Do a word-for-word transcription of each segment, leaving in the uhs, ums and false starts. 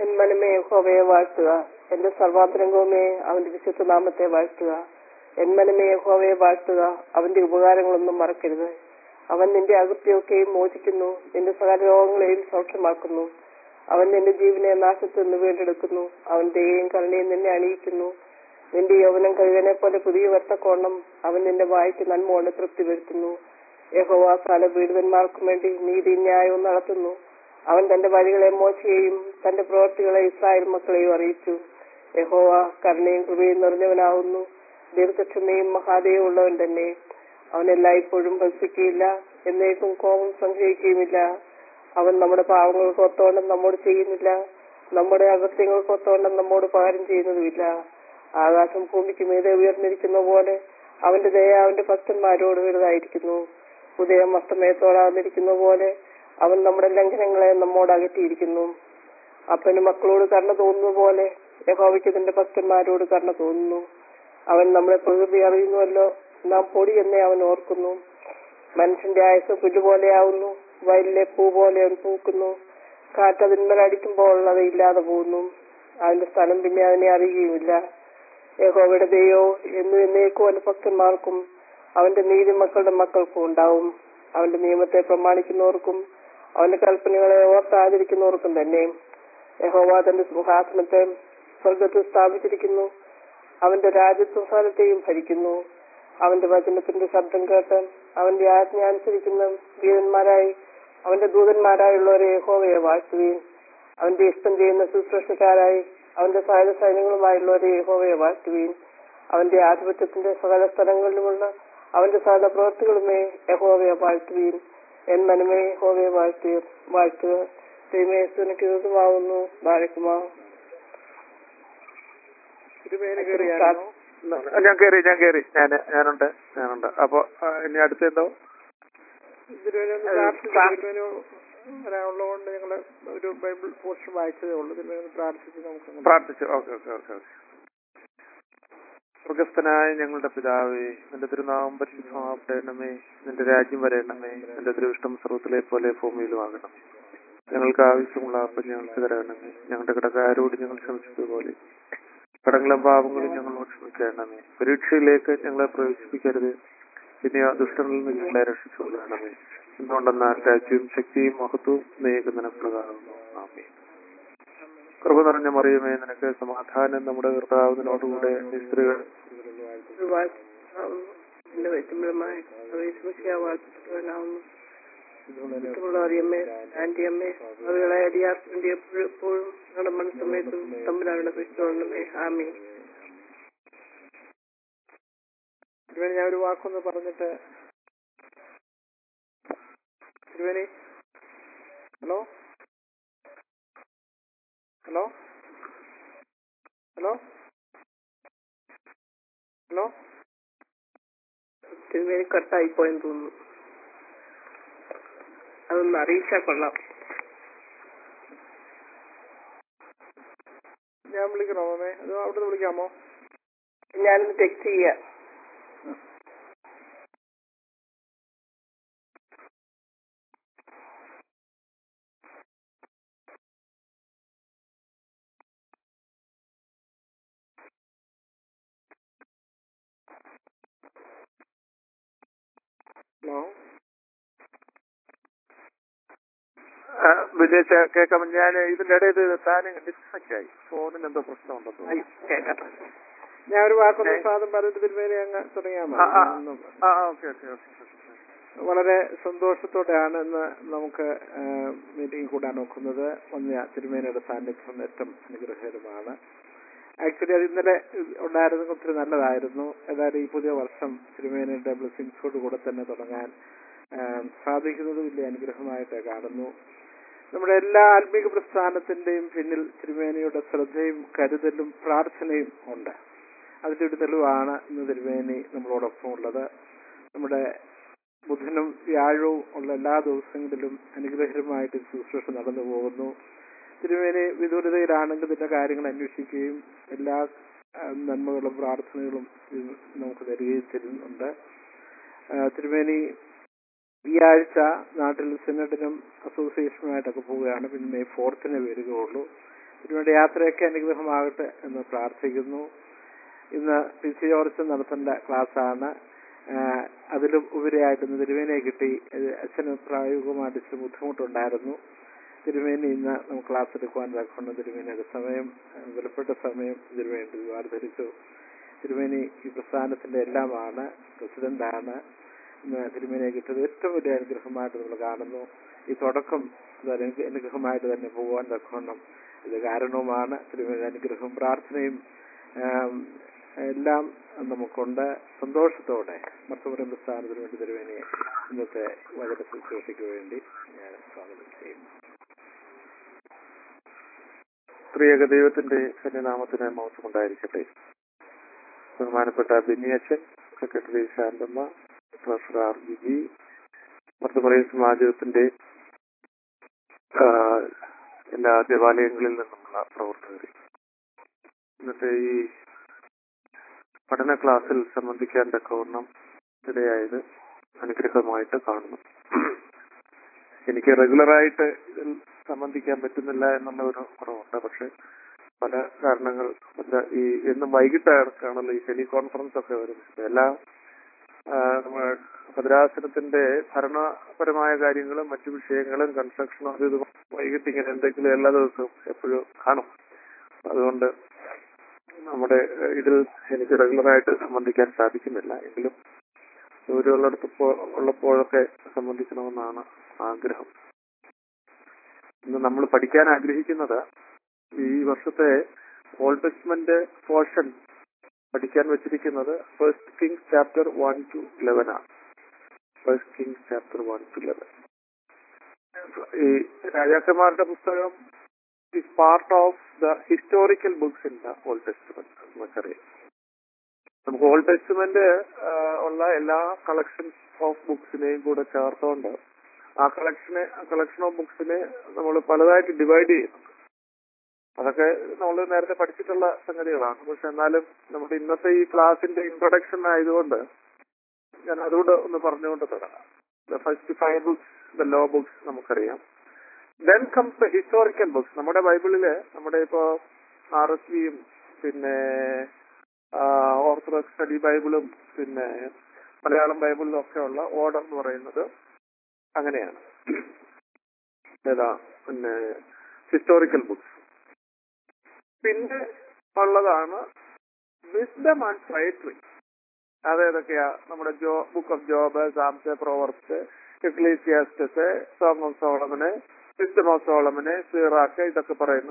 N മനമേ യഹോവയെ വാഴ്ത്തുക. എന്റെ സർവാന്തരംഗവുമേ അവന്റെ വിശുദ്ധ നാമത്തെ വാഴ്ത്തുക. എൻ മനമേ യഹോവയെ വാഴ്ത്തുക. അവന്റെ ഉപകാരങ്ങളൊന്നും മറക്കരുത്. അവൻ നിന്റെ അകൃത്യമൊക്കെയും മോചിക്കുന്നു, നിന്റെ സകല രോഗങ്ങളെയും സൗഖ്യമാക്കുന്നു. അവൻ നിന്റെ ജീവനെ നാശത്തിൽ നിന്ന് വീണ്ടെടുക്കുന്നു. അവൻ ദയയും കരുണയും നിന്നെ അണിയിക്കുന്നു. നിന്റെ യൗവനം കഴുകനെ പോലെ പുതിയ വട്ടക്കോണം അവൻ നിന്റെ വായ്ക്ക് നന്മ കൊണ്ട് തൃപ്തി വരുത്തുന്നു. യഹോവ സകല പീഡിതന്മാർക്കും വേണ്ടി നീതി ന്യായവും നടത്തുന്നു. അവൻ തന്റെ വഴികളെ മോശയെയും തന്റെ പ്രവൃത്തികളെ ഇസ്രായേൽ മക്കളെയും അറിയിച്ചു. യഹോവ കരുണയും കൃപയും നിറഞ്ഞവനാവുന്നു, ദീർഘക്ഷമയും മഹാദയും ഉള്ളവൻ തന്നെ. അവൻ എല്ലായ്പ്പോഴും ഭസിക്കുകയില്ല, എന്നേക്കും കോപം സംഗ്രഹിക്കുകയുമില്ല. അവൻ നമ്മുടെ പാവങ്ങൾക്ക് ഒത്തോണം നമ്മോട് ചെയ്യുന്നില്ല, നമ്മുടെ അകൃത്യങ്ങൾക്ക് ഒത്തോണം നമ്മോട് പകരം ചെയ്യുന്നതുമില്ല. ആകാശം ഭൂമിക്ക് മീതെ ഉയർന്നിരിക്കുന്ന പോലെ അവന്റെ ദയ അവന്റെ ഭക്തന്മാരോട് വലുതായിരിക്കുന്നു. ഉദയം അസ്തമയത്തോടാകുന്നിരിക്കുന്ന പോലെ അവൻ നമ്മുടെ ലംഘനങ്ങളെ നമ്മോട് അകറ്റിയിരിക്കുന്നു. അപ്പന് മക്കളോട് കരുണ തോന്നുന്ന പോലെ യഹോവയ്ക്ക് തന്റെ ഭക്തന്മാരോട് കരുണ തോന്നുന്നു. അവൻ നമ്മുടെ പ്രകൃതി അറിയുന്നുവല്ലോ, നാം പൊടി എന്നേ അവൻ ഓർക്കുന്നു. മനുഷ്യന്റെ ആയുസ് പുല്ലുപോലെയാവുന്നു, വയലിലെ പൂ പോലെ അവൻ പൂക്കുന്നു. കാറ്റ് അതിന്മേൽ അടിക്കുമ്പോൾ അത് ഇല്ലാതെ പോകുന്നു, അതിന്റെ സ്ഥലം പിന്നെ അതിനെ അറിയുകയുമില്ല. യഹോവയുടെ ദയോ എന്നും എന്നേക്കും അവന്റെ ഭക്തന്മാർക്കും അവന്റെ നീതി മക്കളുടെ മക്കൾക്കും ഉണ്ടാവും. അവന്റെ നിയമത്തെ പ്രമാണിക്കുന്നവർക്കും അവന്റെ കൽപ്പനകളെ ഓർത്താചരിക്കുന്നവർക്കും തന്നെ. യഹോവ തന്റെ സിംഹാസനത്തെ സ്വർഗത്തിൽ സ്ഥാപിച്ചിരിക്കുന്നു, അവന്റെ രാജ്യത്വ സ്ഥലത്തെയും ഭരിക്കുന്നു. അവന്റെ വചനത്തിന്റെ ശബ്ദം കേട്ട് അവന്റെ ആജ്ഞ അനുസരിക്കുന്ന വീരന്മാരായി അവന്റെ ദൂതന്മാരായുള്ളവരെ യഹോവയെ വാഴ്ത്തുകയും അവന്റെ ഇഷ്ടം ചെയ്യുന്ന ശുശ്രൂഷക്കാരായി അവന്റെ സകല സൈന്യങ്ങളുമായുള്ളവരെ യഹോവയെ വാഴ്ത്തുകയും അവന്റെ ആധിപത്യത്തിന്റെ സകല സ്ഥലങ്ങളിലുമുള്ള അവന്റെ സകല പ്രവൃത്തികളുമേ യഹോവയെ വാഴ്ത്തുകയും എൻ മനമേ യഹോവയെ വാഴ്ത്തുക വാഴ്ത്തുക ദൈവമേശുവിനക്ക് യുദ്ധമാവുന്നു. ബാരക്കുമാ. ഞാൻ കയറി ഞാൻ കയറി ഞാൻ ഞാനുണ്ട് ഞാനുണ്ട് അപ്പൊ ഇനി അടുത്തെന്തോ വരാനുള്ളതുകൊണ്ട് ഞങ്ങള് ഒരു ബൈബിൾ പോർഷൻ വായിച്ചതേ ഉള്ളൂ. ഇതിൽ പ്രാർത്ഥിച്ച് നമുക്ക് പ്രാർത്ഥിച്ചു. ഓക്കെ ഓക്കെ ഓക്കെ ഓക്കെ സ്വർഗസ്ഥനായ ഞങ്ങളുടെ പിതാവേ, നിന്റെ തിരുനാമം പരിശുദ്ധമാകണമേ, നിന്റെ രാജ്യം വരേണമേ, നിന്റെ തിരുവിഷ്ടം സർവ്വത്തിലെ പോലെ ഭൂമിയിലും ആകണമേ. ഞങ്ങൾക്ക് ആവശ്യമുള്ള അപ്പം ഞങ്ങൾക്ക് തരണമേ, ഞങ്ങളുടെ കടക്കാരോട് ഞങ്ങൾ ക്ഷമിച്ചതുപോലെ കടങ്ങളും പാപങ്ങളും ഞങ്ങളോട് ക്ഷമിക്കണമേ. പരീക്ഷയിലേക്ക് ഞങ്ങളെ പ്രവേശിപ്പിക്കരുത്, പിന്നെ ആ ദുഷ്ടനിൽ നിന്ന് ഞങ്ങളെ രക്ഷിച്ചുകൊള്ളണമേ. എന്തുകൊണ്ടെന്നാൽ രാജ്യവും ശക്തിയും മഹത്വവും നീക്ക് നിനക്കുള്ളതാകുന്നു. ആമേൻ. കൃപ നിറഞ്ഞ മറിയമേ, നിനക്ക് സമാധാനം, നമ്മുടെ കർത്താവിനോടുകൂടെ സ്ത്രീകൾ ആന്റിയമ്മേ അവകളെ അടിയാർത്തിന്റെ എപ്പോഴും ഞങ്ങളുടെ മനസ്സമയത്തും തമ്മിലാണ് ക്രിസ്തുവേ. ആമീൻ. ഞാൻ ഒരു വാക്കൊന്ന് പറഞ്ഞിട്ട് തിരുവേനി. ഹലോ ഹലോ ഹലോ ഹലോ തിരുവേനി കട്ടായിപ്പോയെന്ന് തോന്നുന്നു. അതൊന്ന് അറിയിച്ചാൽ കൊള്ളാം. ഞാൻ വിളിക്കണോ മാമേ, അതോ അവിടെ നിന്ന് വിളിക്കാമോ? ഞാനൊന്ന് ടെക്സ്റ്റ് ചെയ്യാം. ഹലോ വിജയിച്ച കേൾക്കാം. ഞാൻ ഇതിന്റെ ഇടയിൽ താനും ഡിസ്കണക്ട് ആയി, ഫോണിന് എന്തോ പ്രശ്നമുണ്ടെന്ന്. ഞാൻ ഒരു വാക്കൊന്ന് സാധനം പറഞ്ഞിട്ട് തിരുമേനി അങ്ങ് തുടങ്ങിയാൽ മതി. വളരെ സന്തോഷത്തോടെയാണ് ഇന്ന് നമുക്ക് മീറ്റിംഗ് കൂടാൻ നോക്കുന്നത്. വന്ന തിരുമേനിയുടെ സാന്നിധ്യം ഏറ്റവും അനുഗ്രഹകരമാണ്. ആക്ച്വലി അത് ഇന്നലെ ഉണ്ടായിരുന്നെങ്കിൽ ഒത്തിരി നല്ലതായിരുന്നു. ഏതായാലും ഈ പുതിയ വർഷം തിരുമേനിയുടെ ബ്ലെസ്സിങ്സോട് കൂടെ തന്നെ തുടങ്ങാൻ സാധിക്കുന്നത് വലിയ അനുഗ്രഹമായിട്ട് കാണുന്നു. നമ്മുടെ എല്ലാ ആത്മീക പ്രസ്ഥാനത്തിന്റെയും പിന്നിൽ തിരുമേനിയുടെ ശ്രദ്ധയും കരുതലും പ്രാർത്ഥനയും ഉണ്ട്. അതിന്റെ ഒരു തെളിവാണ് ഇന്ന് തിരുമേനി നമ്മളോടൊപ്പം ഉള്ളത്. നമ്മുടെ ബുധനും വ്യാഴവും ഉള്ള എല്ലാ ദിവസങ്ങളിലും അനുഗ്രഹകരമായിട്ട് ശുശ്രൂഷ നടന്നു പോകുന്നു. തിരുമേനി വിദൂരതയിലാണെങ്കിൽ ഇതിന്റെ കാര്യങ്ങൾ അന്വേഷിക്കുകയും എല്ലാ നന്മകളും പ്രാർത്ഥനകളും നമുക്ക് തരികയും തരുന്നുണ്ട്. തിരുമേനി ഈ ആഴ്ച നാട്ടിൽ സിനഡിനും അസോസിയേഷനുമായിട്ടൊക്കെ പോവുകയാണ്. പിന്നെ മെയ് ഫോർത്തിനെ വരികയുള്ളൂ. ഇതിനുവേണ്ടി യാത്രയൊക്കെ അനുഗ്രഹമാകട്ടെ എന്ന് പ്രാർത്ഥിക്കുന്നു. ഇന്ന് പി സി ജോർജ് നടത്തേണ്ട ക്ലാസ്സാണ്. അതിലും ഉപരിയായിട്ട് ഇന്ന് തിരുമേനിയെ കിട്ടി. അച്ഛന് പ്രായോഗികമായിട്ട് ഇച്ചിരി ബുദ്ധിമുട്ടുണ്ടായിരുന്നു. തിരുമേനി ഇന്ന് നമുക്ക് ക്ലാസ് എടുക്കുവാൻ തക്കൊണ്ട് തിരുമേനിയുടെ സമയം, വിലപ്പെട്ട സമയം തിരുമേനി വാർദ്ധരിച്ചു. തിരുമേനി ഈ പ്രസ്ഥാനത്തിന്റെ എല്ലാമാണ്, പ്രസിഡന്റാണ്. ഇന്ന് തിരുമേനിയെ കിട്ടിയത് ഏറ്റവും വലിയ അനുഗ്രഹമായിട്ട് നമ്മൾ കാണുന്നു. ഈ തുടക്കം അനുഗ്രഹമായിട്ട് തന്നെ പോകുവാൻ തക്കവണ്ണം ഇത് കാരണവുമാണ്. തിരുമേനിയുടെ അനുഗ്രഹം പ്രാർത്ഥനയും എല്ലാം നമുക്കുണ്ട്. സന്തോഷത്തോടെ മർത്തപുരം പ്രസ്ഥാനത്തിന് വേണ്ടി തിരുമേനിയെ ഇന്നത്തെ വചന ശുശ്രൂഷയ്ക്ക് വേണ്ടി ഞാൻ സ്വാഗതം ചെയ്യുന്നു. ത്രിയേക ദൈവത്തിന്റെ സന്നിനാമത്തിന് മഹത്വം ഉണ്ടായിരിക്കട്ടെ. ബഹുമാനപ്പെട്ട ബിനിയച്ചൻ, secretary Shanthamma, treasurer R G G, മർത്തമറിയ സമാജത്തിന്റെ എല്ലാ ദേവാലയങ്ങളിൽ നിന്നുമുള്ള പ്രവർത്തകർ, ഇന്നത്തെ ഈ പഠന ക്ലാസ്സിൽ സംബന്ധിക്കാൻ തക്കവണ്ണം ഇടയായത് അനുഗ്രഹമായിട്ട് കാണുന്നു. എനിക്ക് റെഗുലറായിട്ട് ഇതിൽ സംബന്ധിക്കാൻ പറ്റുന്നില്ല എന്നുള്ള ഒരു കുറവുണ്ട്. പക്ഷെ പല കാരണങ്ങൾ, ഈ എന്നും വൈകിട്ടാണല്ലോ ഈ ടെലി കോൺഫറൻസ് ഒക്കെ വരുന്നത്. എല്ലാ ഭദ്രാസനത്തിന്റെ ഭരണപരമായ കാര്യങ്ങളും മറ്റു വിഷയങ്ങളും കൺസ്ട്രക്ഷനും അത് ഇത് വൈകിട്ട് ഇങ്ങനെ എന്തെങ്കിലും എല്ലാ ദിവസവും എപ്പോഴും കാണും. അതുകൊണ്ട് നമ്മുടെ ഇതിൽ എനിക്ക് റെഗുലറായിട്ട് സംബന്ധിക്കാൻ സാധിക്കുന്നില്ല. എങ്കിലും ദൂരമുള്ളിടത്ത് ഉള്ളപ്പോഴൊക്കെ സംബന്ധിക്കണമെന്നാണ് ആഗ്രഹം. ഇന്ന് നമ്മൾ പഠിക്കാൻ ആഗ്രഹിക്കുന്നത് ഈ വർഷത്തെ ഓൾഡ് ടെസ്റ്റ്മെന്റ് പോർഷൻ പഠിക്കാൻ വെച്ചിരിക്കുന്നത് first Kings chapter one two eleven ആണ്. First Kings chapter one two eleven. ഈ രാജാക്കന്മാരുടെ പുസ്തകം is part of the historical books in the Old Testament. നമുക്കറിയാം, നമുക്ക് ഓൾഡ് ടെസ്റ്റ്മെന്റ് ഉള്ള എല്ലാ കളക്ഷൻസ് ഓഫ് ബുക്സിനെയും കൂടെ ചേർത്തുകൊണ്ട് ആ കളക്ഷനെ കളക്ഷൻ ഓഫ് ബുക്സിനെ നമ്മൾ പലതായിട്ട് ഡിവൈഡ് ചെയ്യുന്നുണ്ട്. അതൊക്കെ നമ്മൾ നേരത്തെ പഠിച്ചിട്ടുള്ള സംഗതികളാണ്. പക്ഷെ എന്നാലും നമ്മുടെ ഇന്നത്തെ ഈ ക്ലാസിന്റെ ഇൻട്രൊഡക്ഷൻ ആയതുകൊണ്ട് ഞാൻ അതുകൊണ്ട് ഒന്ന് പറഞ്ഞുകൊണ്ട് തുടങ്ങാം. The first five books, the law books നമുക്കറിയാം. Then comes the historical books. നമ്മുടെ ബൈബിളില് നമ്മുടെ ഇപ്പോ ആർ എസ് വിയും പിന്നെ ഓർത്തഡോക്സ് സ്റ്റഡി ബൈബിളും പിന്നെ മലയാളം ബൈബിളിലും ഒക്കെ ഉള്ള ഓർഡർ എന്ന് പറയുന്നത് അങ്ങനെയാണ്. ഏതാ പിന്നെ ഹിസ്റ്റോറിക്കൽ ബുക്സ്. പിന്നെ ഉള്ളതാണ് വിസ്ഡം ആൻഡ് പോയട്രി. അതേതൊക്കെയാ? നമ്മുടെ Job book of Job, Psalms, Proverbs, Ecclesiastes, Song of Solomon, Wisdom of Solomon, Sirach, ഇതൊക്കെ പറയുന്ന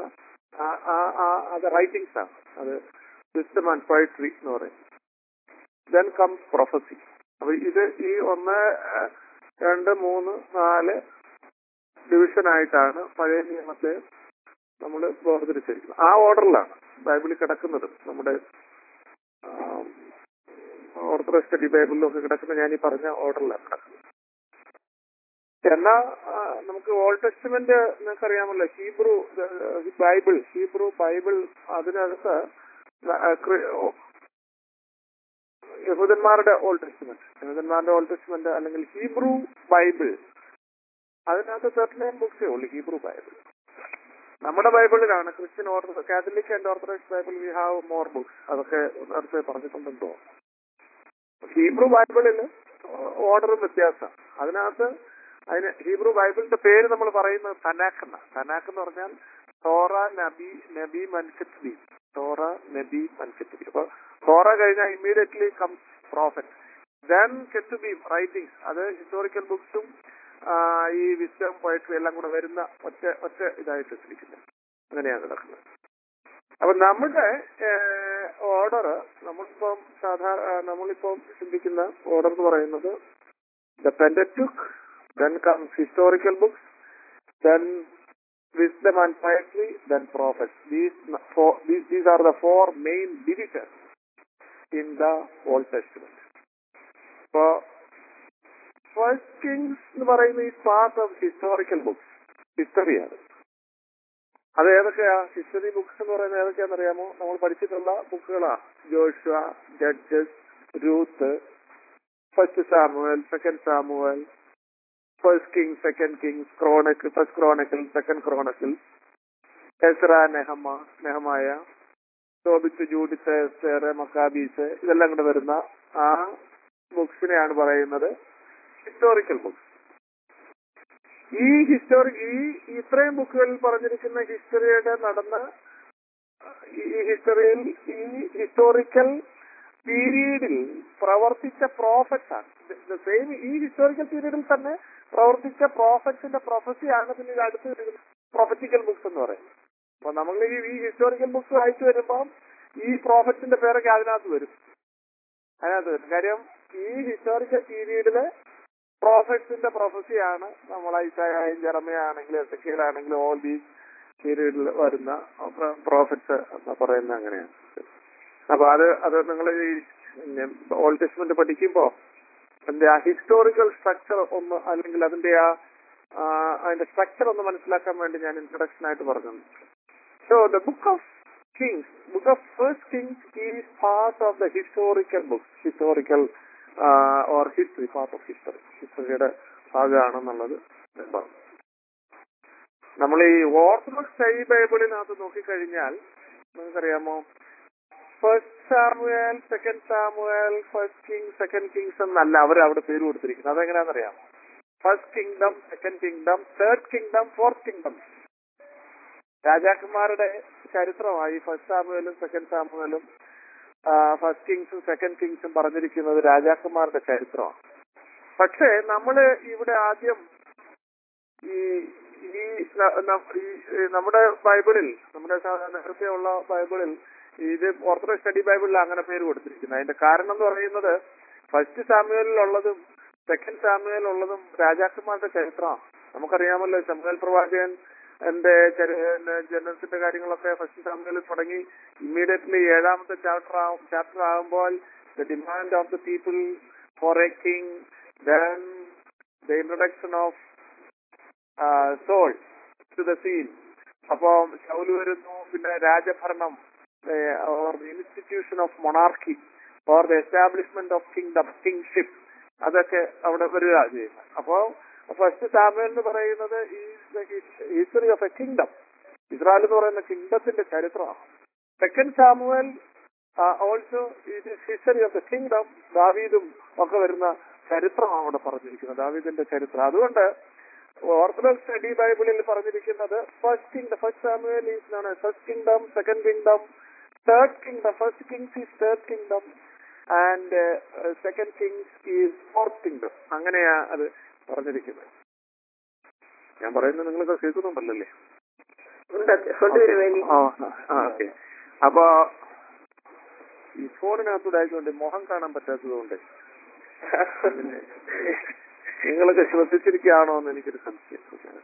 അത് റൈറ്റിംഗ്സ് ആണ്. അത് വിസ്ഡം ആൻഡ് പോയട്രി എന്ന് പറയും. Then comes prophecy. അപ്പൊ ഇത് ഈ ഒന്ന് രണ്ട് മൂന്ന് നാല് ഡിവിഷൻ ആയിട്ടാണ് പഴയ നിയമത്തെ നമ്മൾ വേർതിരിച്ചിരിക്കുന്നത്. ആ ഓർഡറിലാണ് ബൈബിളിൽ കിടക്കുന്നത്. നമ്മുടെ ഓർത്തഡോക്സ് സ്റ്റഡി ബൈബിളിലും ഒക്കെ കിടക്കുന്ന ഞാൻ ഈ പറഞ്ഞ ഓർഡറിലാണ് കിടക്കുന്നത്. എന്നാൽ നമുക്ക് ഓൾഡ് ടെസ്റ്റ്മെന്റ് നിങ്ങൾക്കറിയാമല്ലോ, ഹീബ്രു ബൈബിൾ, ഹീബ്രു ബൈബിൾ, അതിനകത്ത് യഹൂദന്മാരുടെ ഓൾഡ് ടെസ്റ്റ്മെന്റ്, യഹൂദന്മാരുടെ ഓൾഡ് ടെസ്റ്റ്മെന്റ് അല്ലെങ്കിൽ ഹീബ്രു ബൈബിൾ, അതിനകത്ത് തേർട്ടി നയൻ ബുക്സേ ഉള്ളൂ ഹീബ്രു ബൈബിൾ. നമ്മുടെ ബൈബിളിലാണ് Christian Orthodox, Catholic and Orthodox Bible we have more books. അതൊക്കെ നേരത്തെ പറഞ്ഞിട്ടുണ്ടെന്തോ. ഹീബ്രു ബൈബിളിൽ ഓർഡറും വ്യത്യാസം. അതിനകത്ത് അതിന് ഹീബ്രു ബൈബിളിന്റെ പേര് നമ്മൾ പറയുന്നത് തനാഖ് എന്നാണ്. തനാഖ് എന്ന് പറഞ്ഞാൽ തോറ, നബി, നബി, മൻകെത്ബി. തോറ, നബി, മൻകെത്ബി. അപ്പൊ തോറ കഴിഞ്ഞാൽ immediately comes prophet, then Ketuvim writings. അത് ഹിസ്റ്റോറിക്കൽ ബുക്സും ഈ വിസ്ഡം, പോയട്രി എല്ലാം കൂടെ വരുന്ന ഒറ്റ ഒറ്റ ഇതായിട്ട് വെച്ചിരിക്കുന്നത്. അങ്ങനെയാണ് കിടക്കുന്നത്. അപ്പൊ നമ്മുടെ ഓർഡർ നമ്മളിപ്പം സാധാരണ നമ്മളിപ്പം ചിന്തിക്കുന്ന ഓർഡർ എന്ന് പറയുന്നത് the Pentateuch, then comes historical books, then wisdom and poetry, then prophets. These four, these, these are the four main divisions in the Old Testament. So, First Kings എന്ന് പറയുന്നത് is part of historical books. History ആണ്. അത് ഏതൊക്കെയാ history books എന്ന് പറയുന്നത്? ഏതൊക്കെയാണെന്ന് അറിയാമോ? നമ്മൾ പഠിച്ചിട്ടുള്ള ബുക്കുകളാ. Joshua, Judges, Ruth, first Samuel, second Samuel, first Kings, second Kings, chronicle, first chronicle, second chronicle, Ezra, Nehemiah Nehemiah Tobit, Judith, Esther, Maccabees, ഇതെല്ലാം കൂടെ വരുന്ന ആ ബുക്സിനെയാണ് പറയുന്നത് ഹിസ്റ്റോറിക്കൽ ബുക്സ്. ഈ ഹിസ്റ്റോറി ഈ ഇത്രയും ബുക്കുകളിൽ പറഞ്ഞിരിക്കുന്ന ഹിസ്റ്ററിയുടെ നടന്ന ഈ ഹിസ്റ്ററിയിൽ ഈ ഹിസ്റ്റോറിക്കൽ പീരീഡിൽ പ്രവർത്തിച്ച പ്രോഫറ്റ്സ് ആണ്. സെയിം ഈ ഹിസ്റ്റോറിക്കൽ പീരീഡിൽ തന്നെ പ്രവർത്തിച്ച പ്രോഫറ്റ്സിന്റെ പ്രൊഫസിയാണ് പിന്നെ ഇത് അടുത്ത് വരുന്ന പ്രൊഫറ്റിക്കൽ ബുക്സ് എന്ന് പറയുന്നത്. അപ്പൊ നമ്മൾ ഈ ഈ ഹിസ്റ്റോറിക്കൽ ബുക്സ് വായിച്ചു വരുമ്പോൾ ഈ പ്രോഫറ്റ്സിന്റെ പേരൊക്കെ അതിനകത്ത് വരും അതിനകത്ത് വരും കാര്യം ഈ ഹിസ്റ്റോറിക്കൽ പീരീഡില് പ്രോഫറ്റ്സിന്റെ പ്രൊഫസിയാണ് നമ്മൾ ഐസായായും ജെറമിയാണെങ്കിലും എസെക്കിയേലാണെങ്കിലും ഓൾ ദീസ് പീരീഡിൽ വരുന്ന പ്രോഫറ്റ്സ് എന്ന് പറയുന്നത് അങ്ങനെയാണ്. അപ്പൊ അത് അത് നിങ്ങൾ ഈ ഓൾഡ് ടെസ്റ്റ്മെന്റ് പഠിക്കുമ്പോൾ അതിന്റെ ആ ഹിസ്റ്റോറിക്കൽ സ്ട്രക്ചർ ഒന്ന് അല്ലെങ്കിൽ അതിന്റെ ആ അതിന്റെ സ്ട്രക്ചർ ഒന്ന് മനസ്സിലാക്കാൻ വേണ്ടി ഞാൻ ഇൻട്രൊഡക്ഷൻ ആയിട്ട് പറഞ്ഞു. So the book of Kings book of first Kings is part of the historical books historical or history part of history ഹിസ്റ്ററിയുടെ ഭാഗമാണെന്നുള്ളത് പറഞ്ഞു. നമ്മൾ ഈ ഓർത്തഡോക്സ് സ്റ്റഡി ബൈബിളിനകത്ത് നോക്കിക്കഴിഞ്ഞാൽ നിങ്ങൾക്കറിയാമോ first Samuel, second Samuel, first king, second Kings എന്നല്ല അവർ അവിടെ പേര് കൊടുത്തിരിക്കുന്നത്. അതെങ്ങനെയാണെന്നറിയാമോ? First kingdom, second kingdom, third kingdom, fourth kingdom. രാജാക്കന്മാരുടെ ചരിത്രമായി ഫസ്റ്റ് സാമുവേലും സെക്കൻഡ് സാമുവേലും ഫസ്റ്റ് കിങ്സും സെക്കൻഡ് കിങ്സും പറഞ്ഞിരിക്കുന്നത് രാജാക്കന്മാരുടെ ചരിത്രമാണ്. പക്ഷേ നമ്മള് ഇവിടെ ആദ്യം ഈ ഈ നമ്മുടെ ബൈബിളിൽ നമ്മുടെ നേരത്തെ ഉള്ള ബൈബിളിൽ ഇത് ഓർത്തഡോക്സ് സ്റ്റഡി ബൈബിളിൽ അങ്ങനെ പേര് കൊടുത്തിരിക്കുന്നത്. അതിന്റെ കാരണം എന്ന് പറയുന്നത് ഫസ്റ്റ് സാമുവേലിലുള്ളതും സെക്കൻഡ് സാമുവേലുള്ളതും രാജാക്കന്മാരുടെ ചരിത്രമാണ്. നമുക്കറിയാമല്ലോ ശമൂവേൽ പ്രവാചകൻ എന്റെ ജനനത്തിന്റെ കാര്യങ്ങളൊക്കെ ഫസ്റ്റ് സാമുവേലിൽ തുടങ്ങി ഇമ്മീഡിയറ്റ്ലി ഏഴാമത്തെ ചാപ്റ്റർ ആവും ചാപ്റ്റർ ആകുമ്പോൾ the demand of the people for a king, then the introduction of Saul to the scene. അപ്പൊ ശൗല് വരുന്നു, പിന്നെ രാജഭരണം or the institution of monarchy or the establishment of kingdom kingship അതൊക്കെ അവിടെ വരിക ചെയ്യുന്നത്. അപ്പോ ഫസ്റ്റ് സാമുവേൽ എന്ന് പറയുന്നത് ഈ history of a kingdom, Israel എന്ന് പറയുന്ന കിങ്ഡത്തിന്റെ ചരിത്രമാണ്. Second Samuel also history of the kingdom, ദാവീദും ഒക്കെ വരുന്ന ചരിത്രമാണ് അവിടെ പറഞ്ഞിരിക്കുന്നത്, ദാവീദിന്റെ ചരിത്രം. അതുകൊണ്ട് ഓർത്തഡോക്സ് സ്റ്റഡി ബൈബിളിൽ പറഞ്ഞിരിക്കുന്നത് first kingdom first Samuel is known as first kingdom, second kingdom, third kingdom. First Kings is third kingdom and second Kings is fourth kingdom. അങ്ങനെയാ അത് പറഞ്ഞിരിക്കുന്നത്. ഞാൻ പറയുന്നത് നിങ്ങളൊക്കെ കേൾക്കുന്നുണ്ടല്ലേ? ഓക്കെ. അപ്പൊ ഈ ഫോണിനകത്തൂടെ ആയതുകൊണ്ട് മുഖം കാണാൻ പറ്റാത്തത് കൊണ്ട് നിങ്ങളൊക്കെ ശ്രദ്ധിച്ചിരിക്കുകയാണോ എന്ന് എനിക്കൊരു സംശയം.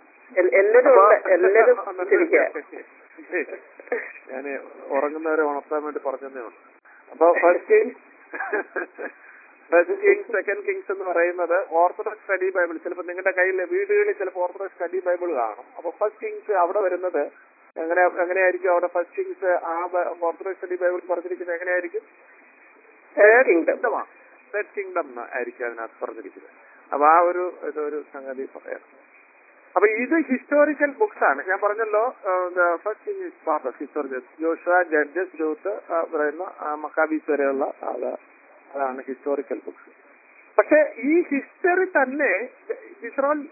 ഞാൻ ഉറങ്ങുന്നവരെ ഉണർത്താൻ വേണ്ടി പറഞ്ഞതേ ഉള്ളൂ. അപ്പൊ first king first Kings second Kings എന്ന് പറയുന്നത് ഓർത്തഡോക്സ് സ്റ്റഡി ബൈബിൾ. ചിലപ്പോൾ നിങ്ങളുടെ കയ്യിൽ വീടുകളിൽ ചിലപ്പോൾ ഓർത്തഡോക്സ് സ്റ്റഡി ബൈബിൾ കാണും. അപ്പൊ ഫസ്റ്റ് കിങ്സ് അവിടെ വരുന്നത് എങ്ങനെ എങ്ങനെയായിരിക്കും? അവിടെ ഫസ്റ്റ് കിങ്സ് ആ ഓർത്തഡോക്സ് സ്റ്റഡി ബൈബിൾ പറഞ്ഞിരിക്കുന്നത് എങ്ങനെയായിരിക്കും? തേർഡ് കിങ്ഡമാണ്. തേർഡ് കിങ്ഡം ആയിരിക്കും അതിനകത്ത് പറഞ്ഞിരിക്കുന്നത്. അപ്പൊ ആ ഒരു ഇതൊരു സംഗതി പറയാം. അപ്പൊ ഇത് ഹിസ്റ്റോറിക്കൽ ബുക്സ് ആണ്. ഞാൻ പറഞ്ഞല്ലോ first king is part of historical. Joshua, Judges, Ruth പറയുന്ന മക്കാബീസ് വരെയുള്ള അതാണ് ഹിസ്റ്റോറിക്കൽ ബുക്സ്. പക്ഷെ ഈ ഹിസ്റ്ററി തന്നെ different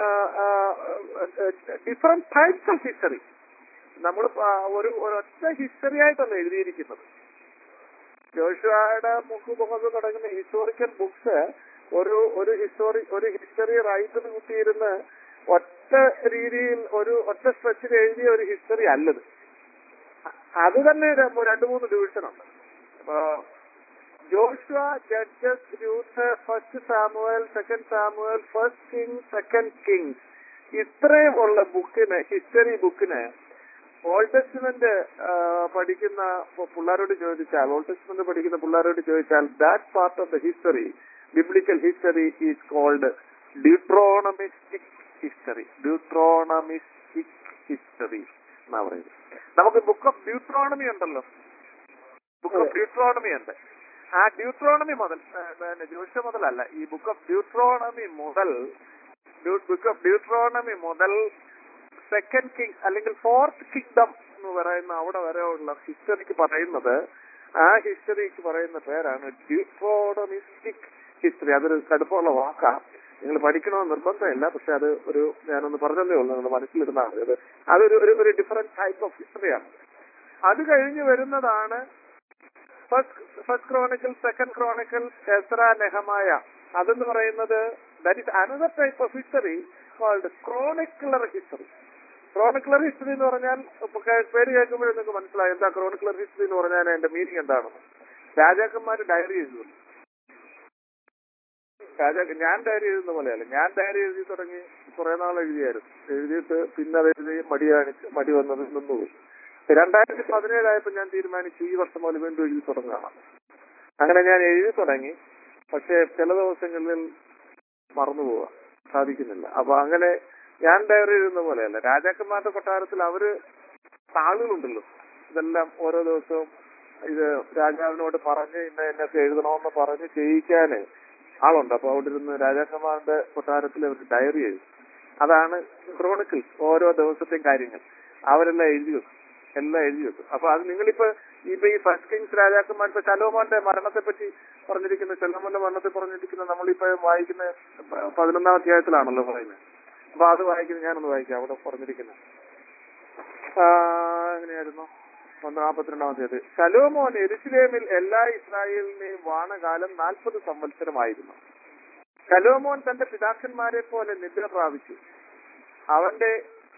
different types of history നമ്മൾ ഒരു ഒരൊറ്റ ഹിസ്റ്ററി ആയിട്ടല്ല എഴുതിയിരിക്കുന്നത്. ജോഷുവയുടെ മുഖ് മുഖത്ത് തുടങ്ങുന്ന ഹിസ്റ്റോറിക്കൽ ബുക്സ് ഒരു ഒരു ഹിസ്റ്റോറി ഒരു ഹിസ്റ്ററി റൈറ്റർ കുത്തിയിരുന്ന് ഒറ്റ രീതിയിൽ ഒരു ഒറ്റ സ്ട്രെച്ചിൽ എഴുതിയ ഒരു ഹിസ്റ്ററി അല്ലത്. അത് തന്നെ രണ്ടു മൂന്ന് ഡിവിഷൻ ഉണ്ട്. അപ്പൊ Joshua, Judges, Ruth, first Samuel, second Samuel, first king, second Kings, ഇത്രയും ഉള്ള ബുക്കിന് ഹിസ്റ്ററി ബുക്കിന് ഓൾഡ് ടെസ്റ്റ്മെന്റ് പഠിക്കുന്ന പിള്ളേരോട് ചോദിച്ചാൽ ഓൾഡ് ടെസ്റ്റ്മെന്റ് പഠിക്കുന്ന പിള്ളേരോട് ചോദിച്ചാൽ that part of the history biblical history is called Deuteronomistic history. Deuteronomistic history എന്നാ പറയുന്നത്. നമുക്ക് ബുക്ക് ഓഫ് ഡ്യൂട്രോണമി ഉണ്ടല്ലോ, ബുക്ക് ഓഫ് ഡ്യൂട്രോണമി ഉണ്ട്. ആ ഡ്യൂട്രോണമി മുതൽ ജോഷുവ മുതലല്ല, ഈ ബുക്ക് ഓഫ് ഡ്യൂട്രോണമി മുതൽ ബുക്ക് ഓഫ് ഡ്യൂട്രോണമി മുതൽ സെക്കൻഡ് കിങ് അല്ലെങ്കിൽ ഫോർത്ത് കിങ്ഡം എന്ന് പറയുന്ന അവിടെ വരെയുള്ള ഹിസ്റ്ററിക്ക് പറയുന്നത്, ആ ഹിസ്റ്ററിക്ക് പറയുന്ന പേരാണ് ഡ്യൂട്രോണമിസ്റ്റിക് ഹിസ്റ്ററി. അതൊരു കടുപ്പമുള്ള വാക്കാണ്, നിങ്ങൾ പഠിക്കണമെന്ന് നിർബന്ധമില്ല, പക്ഷെ അത് ഒരു ഞാനൊന്ന് പറഞ്ഞതേ ഉള്ളൂ, നിങ്ങൾ മനസ്സിലിരുന്നാൽ മതി. അത് അതൊരു ഒരു ഒരു ഡിഫറെന്റ് ടൈപ്പ് ഓഫ് ഹിസ്റ്ററിയാണ്. അത് കഴിഞ്ഞ് വരുന്നതാണ് first first chronicle, second chronicle, Ezra, Nehemiah. അതെന്ന് പറയുന്നത് that is another type of history called chronicler history. Chronicler history എന്ന് പറഞ്ഞാൽ ഇപ്പൊ പേര് കേൾക്കുമ്പോഴേ നിങ്ങൾക്ക് മനസ്സിലായി എന്താ ക്രോണിക്കുലർ ഹിസ്റ്ററി എന്ന് പറഞ്ഞാൽ അതിന്റെ മീനിങ് എന്താണെന്ന്. രാജാക്കന്മാർ ഡയറി എഴുതുന്നു. രാജാ ഞാൻ ഡയറി എഴുതുന്ന പോലെയല്ല, ഞാൻ ഡയറി എഴുതി തുടങ്ങി കുറെ നാൾ എഴുതിയായിരുന്നു. എഴുതിയിട്ട് പിന്നെ അത് എഴുതി മടി കാണിച്ച് മടി വന്നത് നിന്നുപോയി. രണ്ടായിരത്തി പതിനേഴായപ്പോൾ ഞാൻ തീരുമാനിച്ചു ഈ വർഷം മുതൽ വീണ്ടും എഴുതി തുടങ്ങണം. അങ്ങനെ ഞാൻ എഴുതി തുടങ്ങി. പക്ഷെ ചില ദിവസങ്ങളിൽ മറന്നു പോവാ, സാധിക്കുന്നില്ല. അപ്പൊ അങ്ങനെ ഞാൻ ഡയറി എഴുതുന്ന പോലെയല്ല. രാജാക്കന്മാരുടെ കൊട്ടാരത്തിൽ അവര് താളുകളുണ്ടല്ലോ, ഇതെല്ലാം ഓരോ ദിവസവും ഇത് രാജാവിനോട് പറഞ്ഞ് ഇന്ന എന്നൊക്കെ എഴുതണമെന്ന് പറഞ്ഞ് ചെയ്യിക്കാന് ആളുണ്ട്. അപ്പൊ അവിടെ ഇരുന്ന് രാജാക്കന്മാരുടെ കൊട്ടാരത്തിൽ അവർ ഡയറി എഴുതും. അതാണ് ക്രോണിക്കിൾസ്. ഓരോ ദിവസത്തെയും കാര്യങ്ങൾ അവരെല്ലാം എഴുതി വെക്കും, എല്ലാം എഴുതി വെക്കും. അപ്പൊ അത് നിങ്ങളിപ്പോ ഇപ്പൊ ഈ ഫസ്റ്റ് കിങ്സ് രാജാക്കന്മാർ, ഇപ്പൊ ശലോമോന്റെ മരണത്തെ പറ്റി പറഞ്ഞിരിക്കുന്ന, ശലോമോന്റെ മരണത്തെ പറഞ്ഞിരിക്കുന്ന നമ്മളിപ്പോ വായിക്കുന്ന പതിനൊന്നാം അധ്യായത്തിലാണല്ലോ പറയുന്നത്. അപ്പൊ അത് വായിക്കുന്നത് ഞാനൊന്ന് വായിക്കാം. അവിടെ പറഞ്ഞിരിക്കുന്നത് എങ്ങനെയായിരുന്നു? നാൽപ്പത്തിരണ്ടാം തീയതി ശലോമോൻ യെരൂശലേമിൽ എല്ലാ ഇസ്രായേലിനെയും വാണകാലം നാൽപ്പത് സംവത്സരമായിരുന്നു. ശലോമോൻ തന്റെ പിതാക്കന്മാരെ പോലെ നിദ്ര പ്രാപിച്ചു. അവന്റെ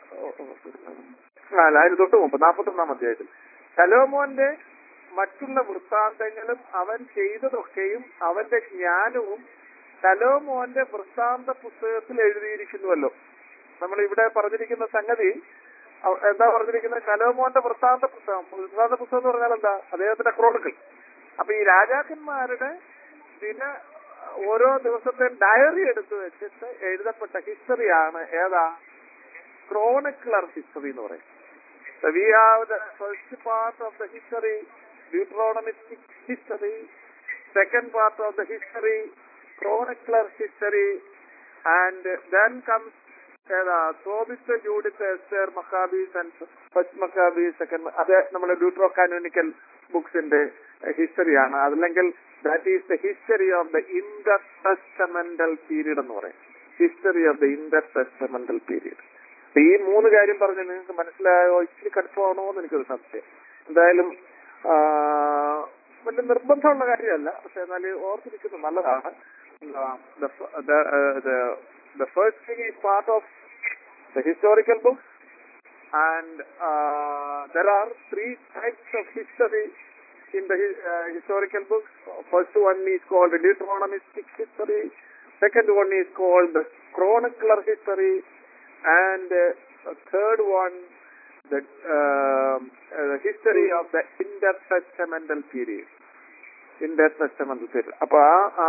അതിന് തൊട്ട് മുമ്പ് നാൽപ്പത്തൊന്നാം അധ്യായത്തിൽ ശലോമോന്റെ മറ്റുള്ള വൃത്താന്തങ്ങളും അവൻ ചെയ്തതൊക്കെയും അവന്റെ ജ്ഞാനവും ശലോമോന്റെ വൃത്താന്ത പുസ്തകത്തിൽ എഴുതിയിരിക്കുന്നുവല്ലോ. നമ്മൾ ഇവിടെ പറഞ്ഞിരിക്കുന്ന സംഗതി എന്താ പറഞ്ഞിരിക്കുന്നത്? ശലോമോന്റെ വൃത്താന്ത പുസ്തകം. വൃത്താന്ത പുസ്തകം എന്ന് പറഞ്ഞാൽ എന്താ? അദ്ദേഹത്തിന്റെ ക്രോണിക്കിൾ. അപ്പൊ ഈ രാജാക്കന്മാരുടെ ദിന ഓരോ ദിവസത്തെ ഡയറി എടുത്തു വെച്ചിട്ട് എഴുതപ്പെട്ട ഹിസ്റ്ററിയാണ് ഏതാ? ക്രോണിക്കുലർ ഹിസ്റ്ററി എന്ന് പറയും. We have the first part of the history, Deuteronomistic history. Second part of the history, chronicler history, and then comes uh, Tobit, Judith, Esther, Maccabees, and First Maccabees, Second. അത് നമ്മുടെ Deuterocanonical ബുക്സിന്റെ ഹിസ്റ്ററിയാണ്. അതല്ലെങ്കിൽ that is the history of the intertestamental period എന്ന് പറയും. History of the intertestamental period. ഈ മൂന്ന് കാര്യം പറഞ്ഞ് നിങ്ങൾക്ക് മനസ്സിലായോ? ഇച്ചിരി കടുപ്പമാണോ എന്ന് എനിക്കൊരു സംശയം. എന്തായാലും വലിയ നിർബന്ധമുള്ള കാര്യമല്ല, പക്ഷെ എന്നാൽ ഓർത്തിരിക്കുന്നത് നല്ലതാണ്. The first thing is part of the historical books, and uh, there are three types of history in the uh, historical books. First one is called Deuteronomistic history. Second one is called chronicler history. And uh, third one, the, uh, uh, the history of the intertestamental period. Intertestamental period. അപ്പൊ ആ